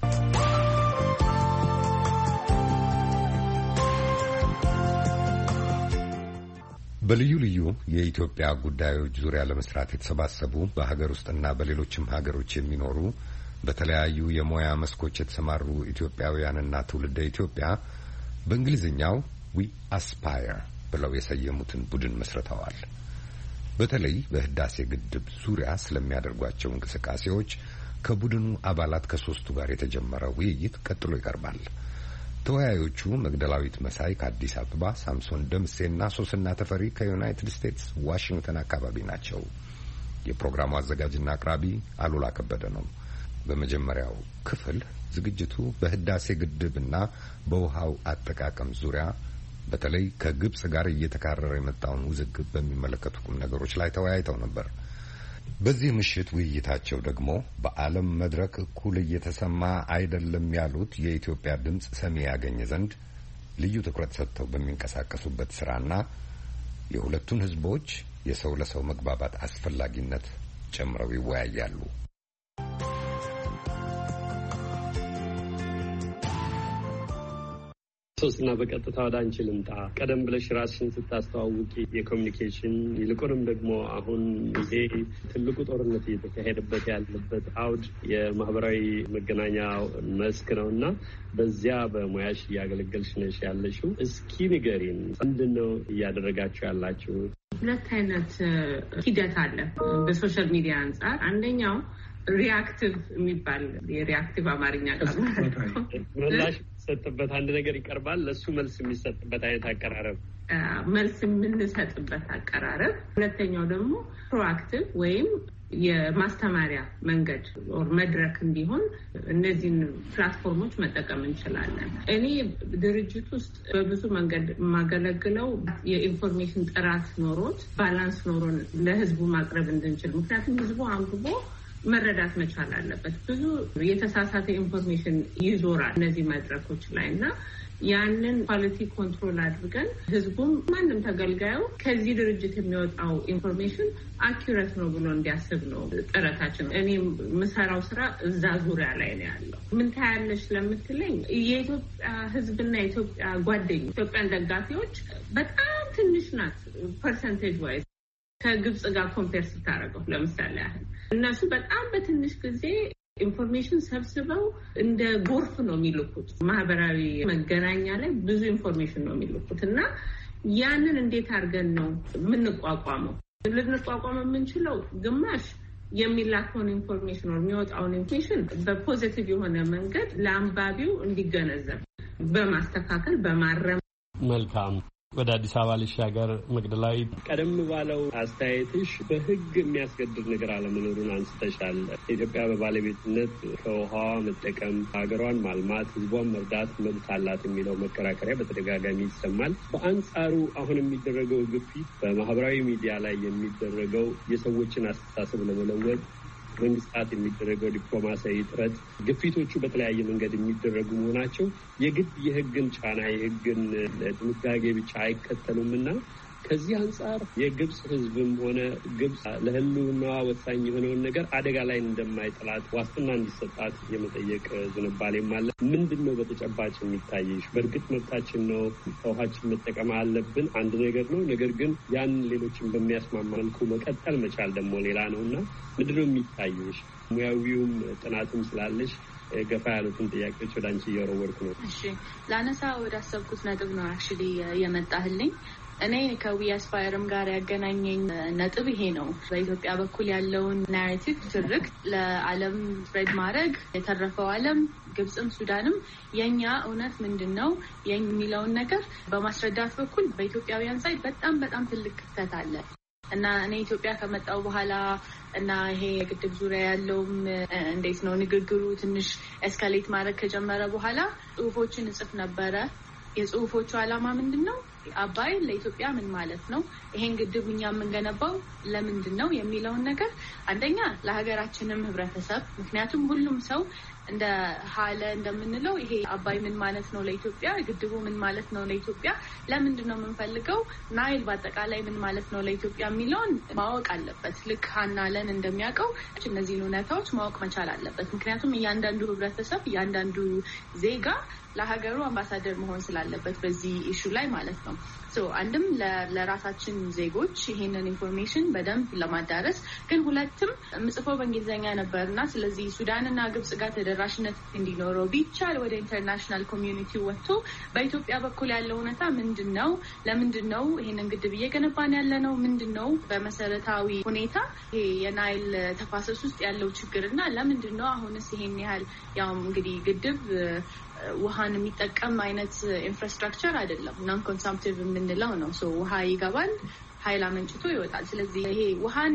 በልዩ ልዩ የኢትዮጵያ ጉዳዮች ዙሪያ ለመስራት የተሰባሰቡ በሀገር ውስጥና በሌሎችም ሀገሮች የሚኖሩ በተለያዩ የሙያ መስኮች የተሰማሩ ኢትዮጵያውያንና ትውልደ ኢትዮጵያ በእንግሊዝኛው ዊ አስፓየር ብለው የሰየሙትን ቡድን መስርተዋል። በተለይ በህዳሴ ግድብ ዙሪያ ስለሚያደርጓቸው እንቅስቃሴዎች ከቡድኑ አባላት ከሶስቱ ጋር የተጀመረ ውይይት ቀጥሎ ይቀርባል። ተወያዮቹ መግደላዊት መሳይ ከአዲስ አበባ፣ ሳምሶን ደምሴና ሶስና ተፈሪ ከዩናይትድ ስቴትስ ዋሽንግተን አካባቢ ናቸው። የፕሮግራሙ አዘጋጅና አቅራቢ አሉላ ከበደ ነው። በመጀመሪያው ክፍል ዝግጅቱ በህዳሴ ግድብና በውሃው አጠቃቀም ዙሪያ በተለይ ከግብጽ ጋር እየተካረረ የመጣውን ውዝግብ በሚመለከቱ ቁም ነገሮች ላይ ተወያይተው ነበር። በዚህ ምሽት ውይይታቸው ደግሞ በዓለም መድረክ እኩል እየተሰማ አይደለም ያሉት የኢትዮጵያ ድምጽ ሰሚ ያገኘ ዘንድ ልዩ ትኩረት ሰጥተው በሚንቀሳቀሱበት ስራና የሁለቱን ህዝቦች የሰው ለሰው መግባባት አስፈላጊነት ጨምረው ይወያያሉ። ሶስና በቀጥታ ወደ አንቺ ልምጣ። ቀደም ብለሽ ራስሽን ስታስተዋውቂ የኮሚኒኬሽን ይልቁንም ደግሞ አሁን ይሄ ትልቁ ጦርነት እየተካሄደበት ያለበት አውድ የማህበራዊ መገናኛ መስክ ነው እና በዚያ በሙያሽ እያገለገልሽ ነሽ ያለሽው። እስኪ ንገሪን፣ ምንድን ነው እያደረጋችሁ ያላችሁ? ሁለት አይነት ሂደት አለ በሶሻል ሚዲያ አንጻር። አንደኛው ሪአክቲቭ የሚባል የሪአክቲቭ አማርኛ ቃል ምላሽ የሚሰጥበት አንድ ነገር ይቀርባል፣ ለሱ መልስ የሚሰጥበት አይነት አቀራረብ መልስ የምንሰጥበት አቀራረብ። ሁለተኛው ደግሞ ፕሮአክቲቭ ወይም የማስተማሪያ መንገድ ኦር መድረክ እንዲሆን እነዚህን ፕላትፎርሞች መጠቀም እንችላለን። እኔ ድርጅት ውስጥ በብዙ መንገድ የማገለግለው የኢንፎርሜሽን ጥራት ኖሮት ባላንስ ኖሮን ለህዝቡ ማቅረብ እንድንችል። ምክንያቱም ህዝቡ አንብቦ መረዳት መቻል አለበት። ብዙ የተሳሳተ ኢንፎርሜሽን ይዞራል እነዚህ መድረኮች ላይ እና ያንን ኳሊቲ ኮንትሮል አድርገን ህዝቡም ማንም ተገልጋዩ ከዚህ ድርጅት የሚወጣው ኢንፎርሜሽን አኪዩሬት ነው ብሎ እንዲያስብ ነው ጥረታችን። እኔ የምሰራው ስራ እዛ ዙሪያ ላይ ነው ያለው። ምን ታያለሽ ለምትለኝ የኢትዮጵያ ህዝብና የኢትዮጵያ ጓደኞች ኢትዮጵያን ደጋፊዎች በጣም ትንሽ ናት ፐርሰንቴጅ ዋይዝ ከግብጽ ጋር ኮምፔር ስታደርገው ለምሳሌ ያህል እነሱ በጣም በትንሽ ጊዜ ኢንፎርሜሽን ሰብስበው እንደ ጎርፍ ነው የሚልኩት። ማህበራዊ መገናኛ ላይ ብዙ ኢንፎርሜሽን ነው የሚልኩት እና ያንን እንዴት አድርገን ነው የምንቋቋመው? ልንቋቋመው የምንችለው ግማሽ የሚላከውን ኢንፎርሜሽን ነው የሚወጣውን ኢንፎርሜሽን በፖዚቲቭ የሆነ መንገድ ለአንባቢው እንዲገነዘብ በማስተካከል በማረም። መልካም። ወደ አዲስ አበባ ልሻገር። መቅደላዊ፣ ቀደም ባለው አስተያየትሽ በህግ የሚያስገድድ ነገር አለመኖሩን አንስተሻል። ኢትዮጵያ በባለቤትነት ከውሃዋ መጠቀም፣ ሀገሯን ማልማት፣ ህዝቧን መርዳት መብት አላት የሚለው መከራከሪያ በተደጋጋሚ ይሰማል። በአንጻሩ አሁን የሚደረገው ግፊት፣ በማህበራዊ ሚዲያ ላይ የሚደረገው የሰዎችን አስተሳሰብ ለመለወጥ መንግስታት የሚደረገው ዲፕሎማሲያዊ ጥረት፣ ግፊቶቹ በተለያየ መንገድ የሚደረጉ መሆናቸው የግድ የህግን ጫና የህግን ድንጋጌ ብቻ አይከተሉም እና ከዚህ አንጻር የግብጽ ህዝብም ሆነ ግብጽ ለህልውናዋ ወሳኝ የሆነውን ነገር አደጋ ላይ እንደማይጥላት ዋስትና እንዲሰጣት የመጠየቅ ዝንባሌም አለ። ምንድን ነው በተጨባጭ የሚታይሽ? በእርግጥ መብታችን ነው፣ ከውሃችን መጠቀም አለብን አንድ ነገር ነው። ነገር ግን ያን ሌሎችን በሚያስማማ መልኩ መቀጠል መቻል ደግሞ ሌላ ነው እና ምንድን ነው የሚታይሽ? ሙያዊውም ጥናትም ስላለሽ ገፋ ያሉትን ጥያቄዎች ወደ አንቺ እየወረወርኩ ነው። እሺ፣ ላነሳ ወደ አሰብኩት ነጥብ ነው አክቹሊ የመጣህልኝ። እኔ ከዊ አስፓየርም ጋር ያገናኘኝ ነጥብ ይሄ ነው። በኢትዮጵያ በኩል ያለውን ናሬቲቭ ትርክት ለዓለም ስፕሬድ ማድረግ፣ የተረፈው ዓለም ግብጽም ሱዳንም የኛ እውነት ምንድነው የሚለውን ነገር በማስረዳት በኩል በኢትዮጵያውያን ሳይድ በጣም በጣም ትልቅ ክፍተት አለ እና እኔ ኢትዮጵያ ከመጣው በኋላ እና ይሄ የግድብ ዙሪያ ያለውም እንዴት ነው ንግግሩ ትንሽ ኤስካሌት ማድረግ ከጀመረ በኋላ ጽሁፎችን እጽፍ ነበረ። የጽሁፎቹ ዓላማ ምንድነው? አባይ ለኢትዮጵያ ምን ማለት ነው? ይሄን ግድብ እኛ የምንገነባው ለምንድን ነው የሚለውን ነገር አንደኛ ለሀገራችንም ህብረተሰብ፣ ምክንያቱም ሁሉም ሰው እንደ ሀለ እንደምንለው ይሄ አባይ ምን ማለት ነው ለኢትዮጵያ፣ ግድቡ ምን ማለት ነው ለኢትዮጵያ፣ ለምንድን ነው የምንፈልገው፣ ናይል በአጠቃላይ ምን ማለት ነው ለኢትዮጵያ የሚለውን ማወቅ አለበት። ልክ ሀናለን እንደሚያውቀው እነዚህን እውነታዎች ማወቅ መቻል አለበት። ምክንያቱም እያንዳንዱ ህብረተሰብ እያንዳንዱ ዜጋ ለሀገሩ አምባሳደር መሆን ስላለበት በዚህ ኢሹ ላይ ማለት ነው። ሶ አንድም ለራሳችን ዜጎች ይሄንን ኢንፎርሜሽን በደንብ ለማዳረስ ግን ሁለትም ምጽፈው በእንግሊዝኛ ነበርና ስለዚህ ሱዳንና ግብጽ ጋር ተደራሽነት እንዲኖረው ቢቻል ወደ ኢንተርናሽናል ኮሚዩኒቲ ወጥቶ በኢትዮጵያ በኩል ያለው እውነታ ምንድነው፣ ለምንድነው ይሄንን ግድብ እየገነባን ያለነው፣ ምንድነው በመሰረታዊ ሁኔታ ይሄ የናይል ተፋሰስ ውስጥ ያለው ችግርና ለምንድነው አሁንስ ይሄን ያህል ያው እንግዲህ ግድብ ውሃን የሚጠቀም አይነት ኢንፍራስትራክቸር አይደለም፣ ናን ኮንሳምፕቲቭ የምንለው ነው። ሶ ውሃ ይገባል፣ ኃይል አመንጭቶ ይወጣል። ስለዚህ ይሄ ውሃን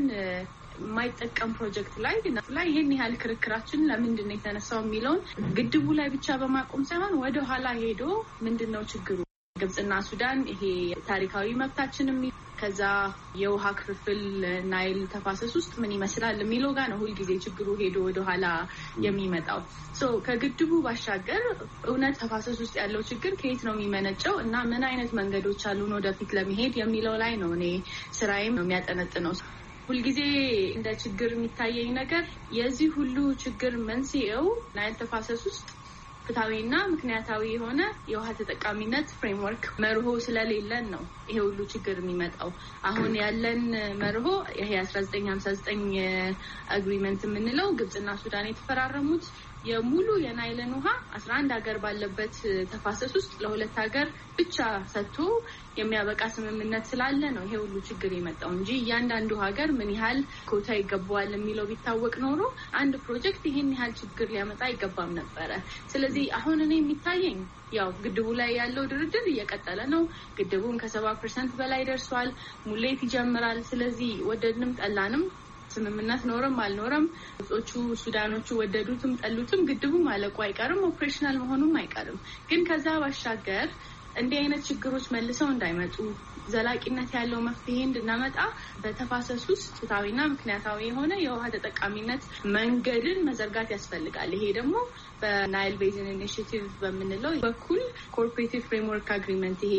የማይጠቀም ፕሮጀክት ላይ ላይ ይሄን ያህል ክርክራችን ለምንድን ነው የተነሳው የሚለውን ግድቡ ላይ ብቻ በማቆም ሳይሆን ወደ ኋላ ሄዶ ምንድነው ችግሩ፣ ግብጽና ሱዳን ይሄ ታሪካዊ መብታችንም ከዛ የውሃ ክፍፍል ናይል ተፋሰስ ውስጥ ምን ይመስላል የሚለው ጋር ነው ሁልጊዜ ችግሩ ሄዶ ወደ ኋላ የሚመጣው። ሶ ከግድቡ ባሻገር እውነት ተፋሰስ ውስጥ ያለው ችግር ከየት ነው የሚመነጨው እና ምን አይነት መንገዶች አሉን ወደፊት ለመሄድ የሚለው ላይ ነው እኔ ስራዬም ነው የሚያጠነጥነው። ሁልጊዜ እንደ ችግር የሚታየኝ ነገር የዚህ ሁሉ ችግር መንስኤው ናይል ተፋሰስ ውስጥ ፍትሃዊና ምክንያታዊ የሆነ የውሃ ተጠቃሚነት ፍሬምወርክ መርሆ ስለሌለን ነው ይሄ ሁሉ ችግር የሚመጣው። አሁን ያለን መርሆ ይሄ አስራ ዘጠኝ ሀምሳ ዘጠኝ አግሪመንት የምንለው ግብጽና ሱዳን የተፈራረሙት የሙሉ የናይልን ውሃ አስራ አንድ ሀገር ባለበት ተፋሰስ ውስጥ ለሁለት ሀገር ብቻ ሰጥቶ የሚያበቃ ስምምነት ስላለ ነው ይሄ ሁሉ ችግር የመጣው እንጂ እያንዳንዱ ሀገር ምን ያህል ኮታ ይገባዋል የሚለው ቢታወቅ ኖሮ አንድ ፕሮጀክት ይሄን ያህል ችግር ሊያመጣ አይገባም ነበረ። ስለዚህ አሁን እኔ የሚታየኝ ያው ግድቡ ላይ ያለው ድርድር እየቀጠለ ነው። ግድቡን ከሰባ ፐርሰንት በላይ ደርሷል። ሙሌት ይጀምራል። ስለዚህ ወደድንም ጠላንም ስምምነት ኖረም አልኖረም ግብጾቹ ሱዳኖቹ ወደዱትም ጠሉትም ግድቡ ማለቁ አይቀርም፣ ኦፕሬሽናል መሆኑም አይቀርም። ግን ከዛ ባሻገር እንዲህ አይነት ችግሮች መልሰው እንዳይመጡ ዘላቂነት ያለው መፍትሄ እንድናመጣ በተፋሰስ ውስጥ ፍትሃዊና ምክንያታዊ የሆነ የውሃ ተጠቃሚነት መንገድን መዘርጋት ያስፈልጋል። ይሄ ደግሞ በናይል ቤዝን ኢኒሺቲቭ በምንለው በኩል ኮኦፐሬቲቭ ፍሬምወርክ አግሪመንት ይሄ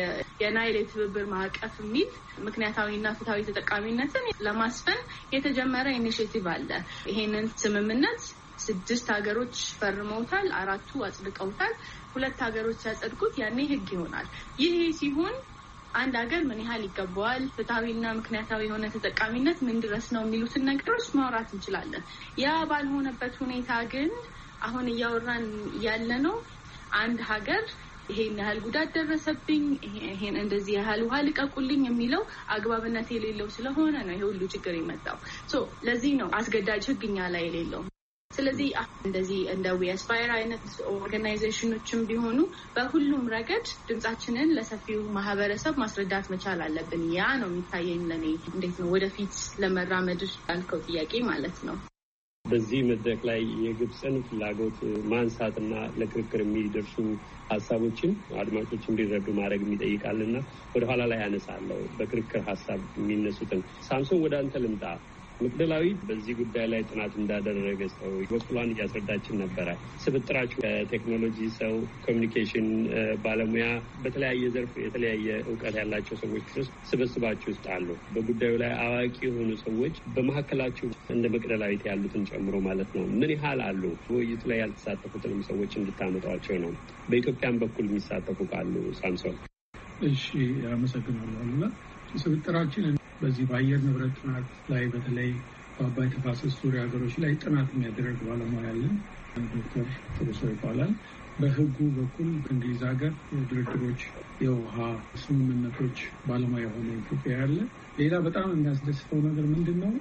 የናይል የትብብር ማዕቀፍ የሚል ምክንያታዊና ፍትሃዊ ተጠቃሚነትን ለማስፈን የተጀመረ ኢኒሺቲቭ አለ። ይሄንን ስምምነት ስድስት ሀገሮች ፈርመውታል፣ አራቱ አጽድቀውታል። ሁለት ሀገሮች ያጸድቁት ያኔ ህግ ይሆናል። ይሄ ሲሆን አንድ ሀገር ምን ያህል ይገባዋል፣ ፍትሃዊና ምክንያታዊ የሆነ ተጠቃሚነት ምን ድረስ ነው የሚሉትን ነገሮች ማውራት እንችላለን። ያ ባልሆነበት ሁኔታ ግን አሁን እያወራን ያለ ነው አንድ ሀገር ይሄን ያህል ጉዳት ደረሰብኝ፣ ይሄን እንደዚህ ያህል ውሃ ልቀቁልኝ የሚለው አግባብነት የሌለው ስለሆነ ነው ይሄ ሁሉ ችግር የመጣው። ሶ ለዚህ ነው አስገዳጅ ህግኛ ላይ የሌለው። ስለዚህ እንደዚህ እንደ ዊ አስፓየር አይነት ኦርጋናይዜሽኖችም ቢሆኑ በሁሉም ረገድ ድምጻችንን ለሰፊው ማህበረሰብ ማስረዳት መቻል አለብን። ያ ነው የሚታየኝ ለኔ እንዴት ነው ወደፊት ለመራመድ ያልከው ጥያቄ ማለት ነው። በዚህ መድረክ ላይ የግብፅን ፍላጎት ማንሳትና ለክርክር የሚደርሱ ሀሳቦችን አድማጮች እንዲረዱ ማድረግ የሚጠይቃልና ወደ ኋላ ላይ ያነሳለሁ በክርክር ሀሳብ የሚነሱትን። ሳምሶን ወደ አንተ ልምጣ። መቅደላዊት በዚህ ጉዳይ ላይ ጥናት እንዳደረገ ሰው በኩላን እያስረዳችን ነበረ። ስብጥራችሁ ከቴክኖሎጂ ሰው፣ ኮሚኒኬሽን ባለሙያ፣ በተለያየ ዘርፍ የተለያየ እውቀት ያላቸው ሰዎች ውስጥ ስብስባችሁ ውስጥ አሉ። በጉዳዩ ላይ አዋቂ የሆኑ ሰዎች በመካከላችሁ እንደ መቅደላዊት ያሉትን ጨምሮ ማለት ነው ምን ያህል አሉ? ውይይቱ ላይ ያልተሳተፉትንም ሰዎች እንድታመጧቸው ነው። በኢትዮጵያን በኩል የሚሳተፉ ካሉ ሳምሶን። እሺ፣ አመሰግናለሁ። ስብጥራችን በዚህ በአየር ንብረት ጥናት ላይ በተለይ በአባይ ተፋሰስ ዙሪያ ሀገሮች ላይ ጥናት የሚያደርግ ባለሙያ ያለን ዶክተር ጥሩሶ ይባላል። በህጉ በኩል እንግሊዝ ሀገር የድርድሮች የውሃ ስምምነቶች ባለሙያ የሆነ ኢትዮጵያ ያለ። ሌላ በጣም የሚያስደስተው ነገር ምንድን ነው?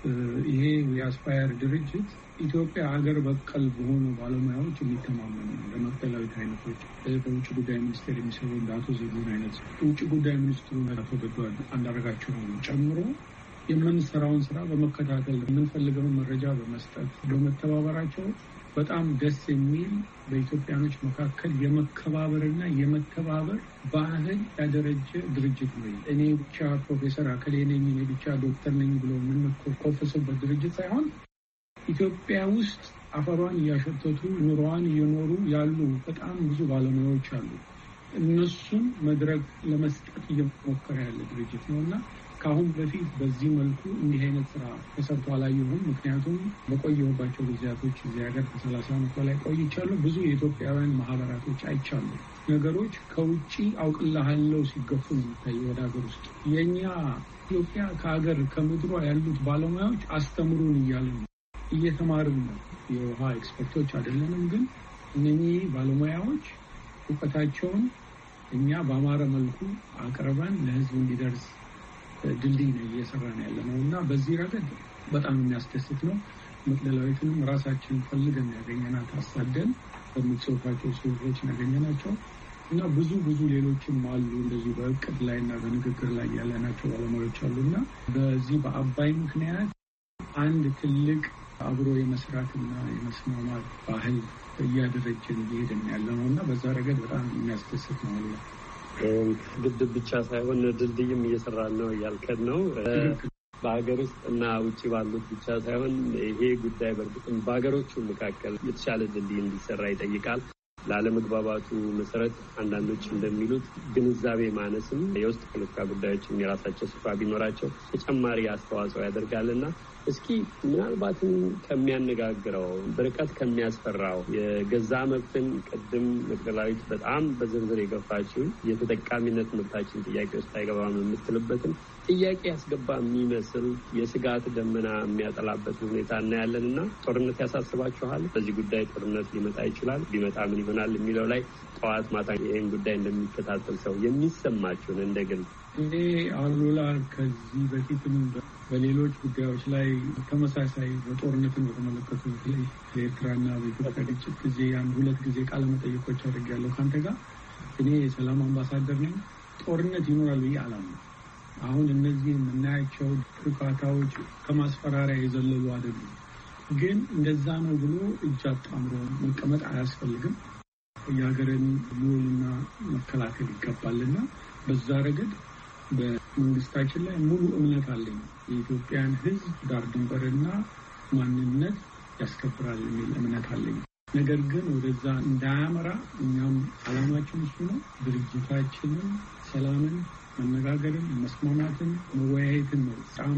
ይሄ የአስፓየር ድርጅት ኢትዮጵያ ሀገር በቀል በሆኑ ባለሙያዎች የሚተማመኑ ለመቅደላዊት አይነቶች፣ በውጭ ጉዳይ ሚኒስቴር የሚሰሩ እንደ አቶ ዜጎን አይነት ውጭ ጉዳይ ሚኒስትሩ አቶ ገዱ አንዳርጋቸውን ጨምሮ የምንሰራውን ስራ በመከታተል የምንፈልገውን መረጃ በመስጠት በመተባበራቸው በጣም ደስ የሚል በኢትዮጵያኖች መካከል የመከባበርና የመተባበር ባህል ያደረጀ ድርጅት ነው። እኔ ብቻ ፕሮፌሰር አከሌ ነኝ፣ እኔ ብቻ ዶክተር ነኝ ብሎ የምንኮፈስበት ድርጅት ሳይሆን ኢትዮጵያ ውስጥ አፈሯን እያሸተቱ ኑሮዋን እየኖሩ ያሉ በጣም ብዙ ባለሙያዎች አሉ። እነሱን መድረክ ለመስጠት እየሞከረ ያለ ድርጅት ነው እና ከአሁን በፊት በዚህ መልኩ እንዲህ አይነት ስራ ተሰርቶ አላየሁም። ምክንያቱም በቆየሁባቸው ጊዜያቶች እዚህ ሀገር ከሰላሳ ዓመት በላይ ቆይቻለሁ። ብዙ የኢትዮጵያውያን ማህበራቶች አይቻሉ። ነገሮች ከውጭ አውቅልሃለሁ ሲገፉ ነው የሚታየው ወደ ሀገር ውስጥ። የእኛ ኢትዮጵያ ከሀገር ከምድሯ ያሉት ባለሙያዎች አስተምሩን እያሉ ነው፣ እየተማርን ነው። የውሃ ኤክስፐርቶች አይደለንም፣ ግን እነኚህ ባለሙያዎች እውቀታቸውን እኛ በአማረ መልኩ አቅርበን ለህዝብ እንዲደርስ ድልድይ ነው እየሰራን ያለ ነው እና በዚህ ረገድ በጣም የሚያስደስት ነው። መቅደላዊትንም ራሳችን ፈልገን ያገኘናት አሳደን በምትጽፋቸው ጽሁፎች ያገኘናቸው እና ብዙ ብዙ ሌሎችም አሉ እንደዚህ በእቅድ ላይ እና በንግግር ላይ ያለናቸው ባለሙያዎች አሉና በዚህ በአባይ ምክንያት አንድ ትልቅ አብሮ የመስራትና የመስማማት ባህል እያደረጀን እየሄድን ያለ ነው እና በዛ ረገድ በጣም የሚያስደስት ነው አለ። ግድብ ብቻ ሳይሆን ድልድይም እየሰራን ነው እያልከን ነው። በሀገር ውስጥ እና ውጭ ባሉት ብቻ ሳይሆን ይሄ ጉዳይ በእርግጥም በሀገሮቹ መካከል የተሻለ ድልድይ እንዲሰራ ይጠይቃል። ላለመግባባቱ መሰረት አንዳንዶች እንደሚሉት ግንዛቤ ማነስም የውስጥ ፖለቲካ ጉዳዮችም የራሳቸው ስፍራ ቢኖራቸው ተጨማሪ አስተዋጽኦ ያደርጋልና እስኪ ምናልባትም ከሚያነጋግረው በርቀት ከሚያስፈራው የገዛ መብትን ቅድም መቅደላዊት በጣም በዝርዝር የገፋችው የተጠቃሚነት መብታችን ጥያቄ ውስጥ አይገባም የምትልበትን ጥያቄ ያስገባ የሚመስል የስጋት ደመና የሚያጠላበት ሁኔታ እናያለን እና ጦርነት ያሳስባችኋል? በዚህ ጉዳይ ጦርነት ሊመጣ ይችላል፣ ቢመጣ ምን ይሆናል የሚለው ላይ ጠዋት ማታ ይህን ጉዳይ እንደሚከታተል ሰው የሚሰማችሁን እንደግል እኔ አሉላ ከዚህ በፊትም በሌሎች ጉዳዮች ላይ ተመሳሳይ በጦርነትን በተመለከቱ በተለይ በኤርትራና በኢትዮጵያ ግጭት ጊዜ አንድ ሁለት ጊዜ ቃለ መጠይቆች አድርጌያለሁ ከአንተ ጋር። እኔ የሰላም አምባሳደር ነኝ። ጦርነት ይኖራል ብዬ አላምንም። አሁን እነዚህ የምናያቸው ትርካታዎች ከማስፈራሪያ የዘለሉ አይደሉም። ግን እንደዛ ነው ብሎ እጅ አጣምሮ መቀመጥ አያስፈልግም። የሀገርን ሉልና መከላከል ይገባልና በዛ ረገድ በመንግስታችን ላይ ሙሉ እምነት አለኝ። የኢትዮጵያን ሕዝብ ዳር ድንበርና ማንነት ያስከብራል የሚል እምነት አለኝ። ነገር ግን ወደዛ እንዳያመራ እኛም አላማችን እሱ ነው። ድርጅታችንን ሰላምን፣ መነጋገርን፣ መስማማትን፣ መወያየትን ነው በጣም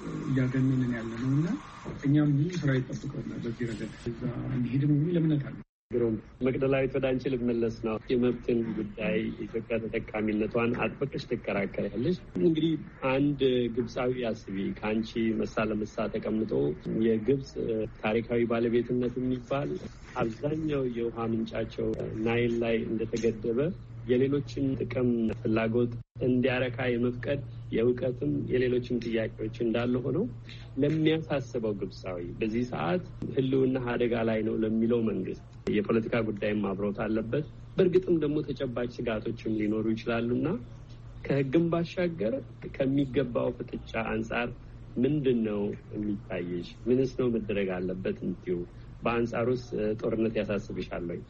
እያገነንን ያለ ነው እና እኛም ብዙ ስራ ይጠብቀናል በዚህ ረገድ እዛ እንዲሄድም የሚል እምነት አለ። ግሩም መቅደላዊት፣ ወደ አንቺ ልመለስ ነው። የመብትን ጉዳይ ኢትዮጵያ ተጠቃሚነቷን አጥብቀሽ ትከራከሪያለሽ። እንግዲህ አንድ ግብፃዊ አስቢ ከአንቺ መሳ ለመሳ ተቀምጦ የግብፅ ታሪካዊ ባለቤትነት የሚባል አብዛኛው የውሃ ምንጫቸው ናይል ላይ እንደተገደበ የሌሎችን ጥቅም ፍላጎት እንዲያረካ የመፍቀድ የእውቀትም የሌሎችም ጥያቄዎች እንዳለ ሆነው ለሚያሳስበው ግብፃዊ በዚህ ሰዓት ህልውና አደጋ ላይ ነው ለሚለው መንግስት የፖለቲካ ጉዳይም አብሮት አለበት። በእርግጥም ደግሞ ተጨባጭ ስጋቶችም ሊኖሩ ይችላሉና ከህግም ባሻገር ከሚገባው ፍጥጫ አንጻር ምንድን ነው የሚታየሽ? ምንስ ነው መደረግ አለበት? እንዲሁ በአንጻሩስ ጦርነት ያሳስብሻል ወይ?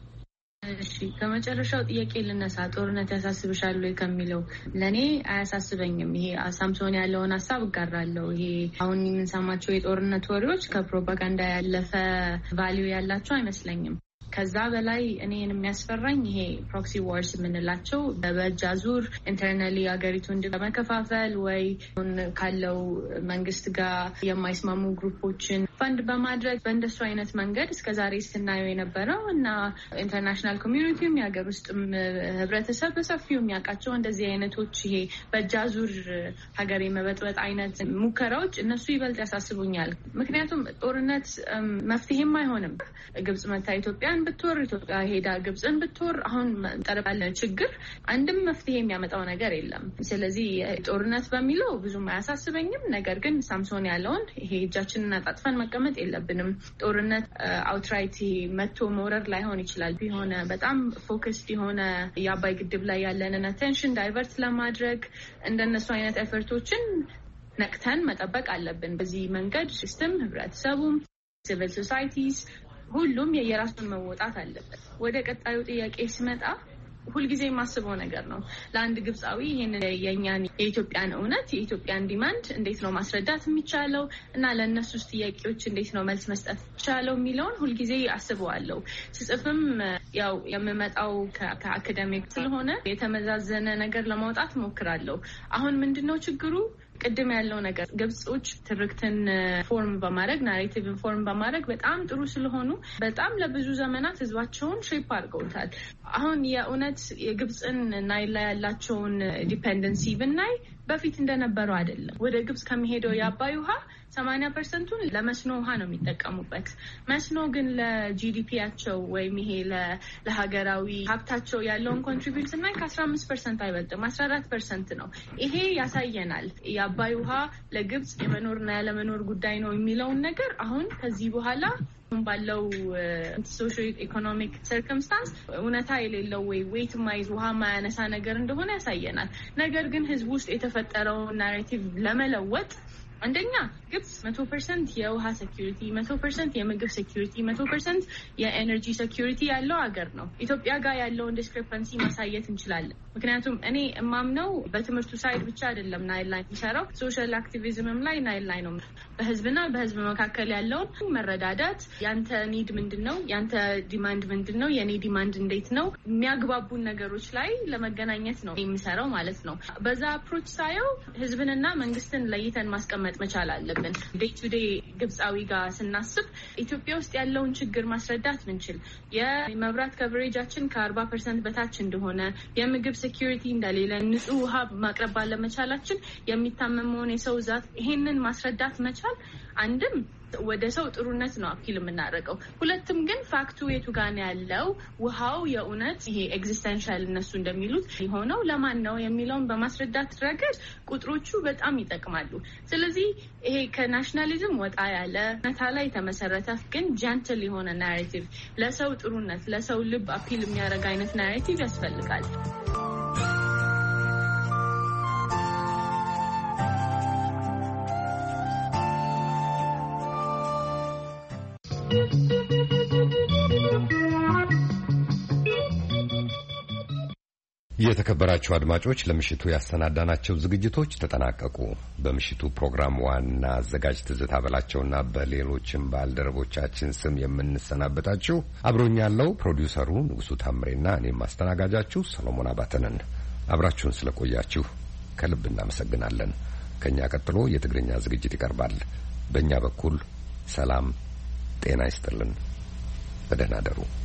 እሺ ከመጨረሻው ጥያቄ ልነሳ። ጦርነት ያሳስብሻል ወይ ከሚለው ለኔ አያሳስበኝም። ይሄ ሳምሶን ያለውን ሀሳብ እጋራለሁ። ይሄ አሁን የምንሰማቸው የጦርነት ወሬዎች ከፕሮፓጋንዳ ያለፈ ቫልዩ ያላቸው አይመስለኝም። ከዛ በላይ እኔን የሚያስፈራኝ ይሄ ፕሮክሲ ዋርስ የምንላቸው በእጅ አዙር ኢንተርናሊ ሀገሪቱን በመከፋፈል ወይ ካለው መንግስት ጋር የማይስማሙ ግሩፖችን ፈንድ በማድረግ በእንደሱ አይነት መንገድ እስከዛሬ ስናየው የነበረው እና ኢንተርናሽናል ኮሚዩኒቲም የሀገር ውስጥም ህብረተሰብ በሰፊው የሚያውቃቸው እንደዚህ አይነቶች ይሄ በእጅ አዙር ሀገር የመበጥበጥ አይነት ሙከራዎች እነሱ ይበልጥ ያሳስቡኛል። ምክንያቱም ጦርነት መፍትሄም አይሆንም። ግብጽ መታ ኢትዮጵያን ብትወር ኢትዮጵያ ሄዳ ግብጽን ብትወር አሁን ጠረባለ ችግር አንድም መፍትሄ የሚያመጣው ነገር የለም። ስለዚህ ጦርነት በሚለው ብዙም አያሳስበኝም። ነገር ግን ሳምሶን ያለውን ይሄ እጃችንን አጣጥፈን መቀመጥ የለብንም። ጦርነት አውትራይት መቶ መውረር ላይሆን ይችላል። የሆነ በጣም ፎከስድ የሆነ የአባይ ግድብ ላይ ያለንን አቴንሽን ዳይቨርት ለማድረግ እንደነሱ አይነት ኤፈርቶችን ነቅተን መጠበቅ አለብን። በዚህ መንገድ ሲስተም ህብረተሰቡም ሲቪል ሶሳይቲስ ሁሉም የየራሱን መወጣት አለበት። ወደ ቀጣዩ ጥያቄ ሲመጣ ሁልጊዜ የማስበው ነገር ነው። ለአንድ ግብፃዊ ይሄንን የኛን የኢትዮጵያን እውነት የኢትዮጵያን ዲማንድ እንዴት ነው ማስረዳት የሚቻለው እና ለእነሱስ ጥያቄዎች እንዴት ነው መልስ መስጠት የሚቻለው የሚለውን ሁልጊዜ አስበዋለሁ። ስጽፍም ያው የምመጣው ከአካዳሚክ ስለሆነ የተመዛዘነ ነገር ለማውጣት ሞክራለሁ። አሁን ምንድነው ችግሩ? ቅድም ያለው ነገር ግብጾች ትርክትን ፎርም በማድረግ ናሬቲቭን ፎርም በማድረግ በጣም ጥሩ ስለሆኑ በጣም ለብዙ ዘመናት ህዝባቸውን ሼፕ አድርገውታል። አሁን የእውነት የግብፅን ናይል ላይ ያላቸውን ዲፔንደንሲ ብናይ በፊት እንደነበረው አይደለም። ወደ ግብጽ ከሚሄደው የአባይ ውሃ ሰማንያ ፐርሰንቱን ለመስኖ ውሃ ነው የሚጠቀሙበት። መስኖ ግን ለጂዲፒያቸው ወይም ይሄ ለሀገራዊ ሀብታቸው ያለውን ኮንትሪቢዩት እና ከአስራ አምስት ፐርሰንት አይበልጥም፣ አስራ አራት ፐርሰንት ነው። ይሄ ያሳየናል የአባይ ውሃ ለግብጽ የመኖርና ያለመኖር ጉዳይ ነው የሚለውን ነገር አሁን ከዚህ በኋላ ባለው ሶሾ ኢኮኖሚክ ሰርከምስታንስ እውነታ የሌለው ወይ ዌይት ማይዝ ውሃ ማያነሳ ነገር እንደሆነ ያሳየናል። ነገር ግን ህዝብ ውስጥ የተፈጠረውን ናሬቲቭ ለመለወጥ አንደኛ ግብጽ መቶ ፐርሰንት የውሃ ሴኩሪቲ፣ መቶ ፐርሰንት የምግብ ሴኩሪቲ፣ መቶ ፐርሰንት የኤነርጂ ሴኩሪቲ ያለው ሀገር ነው። ኢትዮጵያ ጋር ያለውን ዲስክሪፐንሲ ማሳየት እንችላለን። ምክንያቱም እኔ እማምነው በትምህርቱ ሳይድ ብቻ አይደለም ናይል ላይ የሚሰራው ሶሻል አክቲቪዝምም ላይ ናይል ላይ ነው። በህዝብና በህዝብ መካከል ያለውን መረዳዳት፣ ያንተ ኒድ ምንድነው፣ ያንተ ዲማንድ ምንድነው፣ የኔ ዲማንድ እንዴት ነው፣ የሚያግባቡን ነገሮች ላይ ለመገናኘት ነው የሚሰራው ማለት ነው። በዛ አፕሮች ሳየው ህዝብንና መንግስትን ለይተን ማስቀመጥ መቻል አለብን። ዴይ ቱ ዴይ ግብፃዊ ጋር ስናስብ ኢትዮጵያ ውስጥ ያለውን ችግር ማስረዳት ምንችል የመብራት ከቨሬጃችን ከአርባ ፐርሰንት በታች እንደሆነ፣ የምግብ ሴኩሪቲ እንደሌለ፣ ንጹህ ውሃ ማቅረብ ባለመቻላችን የሚታመመውን የሰው ዛት ይሄንን ማስረዳት መቻል አንድም ወደ ሰው ጥሩነት ነው አፒል የምናደርገው። ሁለትም ግን ፋክቱ የቱ ጋር ነው ያለው፣ ውሃው የእውነት ይሄ ኤግዚስተንሻል እነሱ እንደሚሉት የሆነው ለማን ነው የሚለውን በማስረዳት ረገድ ቁጥሮቹ በጣም ይጠቅማሉ። ስለዚህ ይሄ ከናሽናሊዝም ወጣ ያለ ነታ ላይ የተመሰረተ ግን ጀንትል የሆነ ናሬቲቭ ለሰው ጥሩነት ለሰው ልብ አፒል የሚያደርግ አይነት ናሬቲቭ ያስፈልጋል። የተከበራችሁ አድማጮች ለምሽቱ ያሰናዳናቸው ዝግጅቶች ተጠናቀቁ። በምሽቱ ፕሮግራም ዋና አዘጋጅ ትዝታ በላቸውና በሌሎችም ባልደረቦቻችን ስም የምንሰናበታችሁ አብሮኛለው ፕሮዲውሰሩ ንጉሱ ታምሬና እኔም ማስተናጋጃችሁ ሰሎሞን አባተነን። አብራችሁን ስለቆያችሁ ከልብ እናመሰግናለን። ከኛ ቀጥሎ የትግርኛ ዝግጅት ይቀርባል። በእኛ በኩል ሰላም ጤና ይስጥልን። በደህና ደሩ።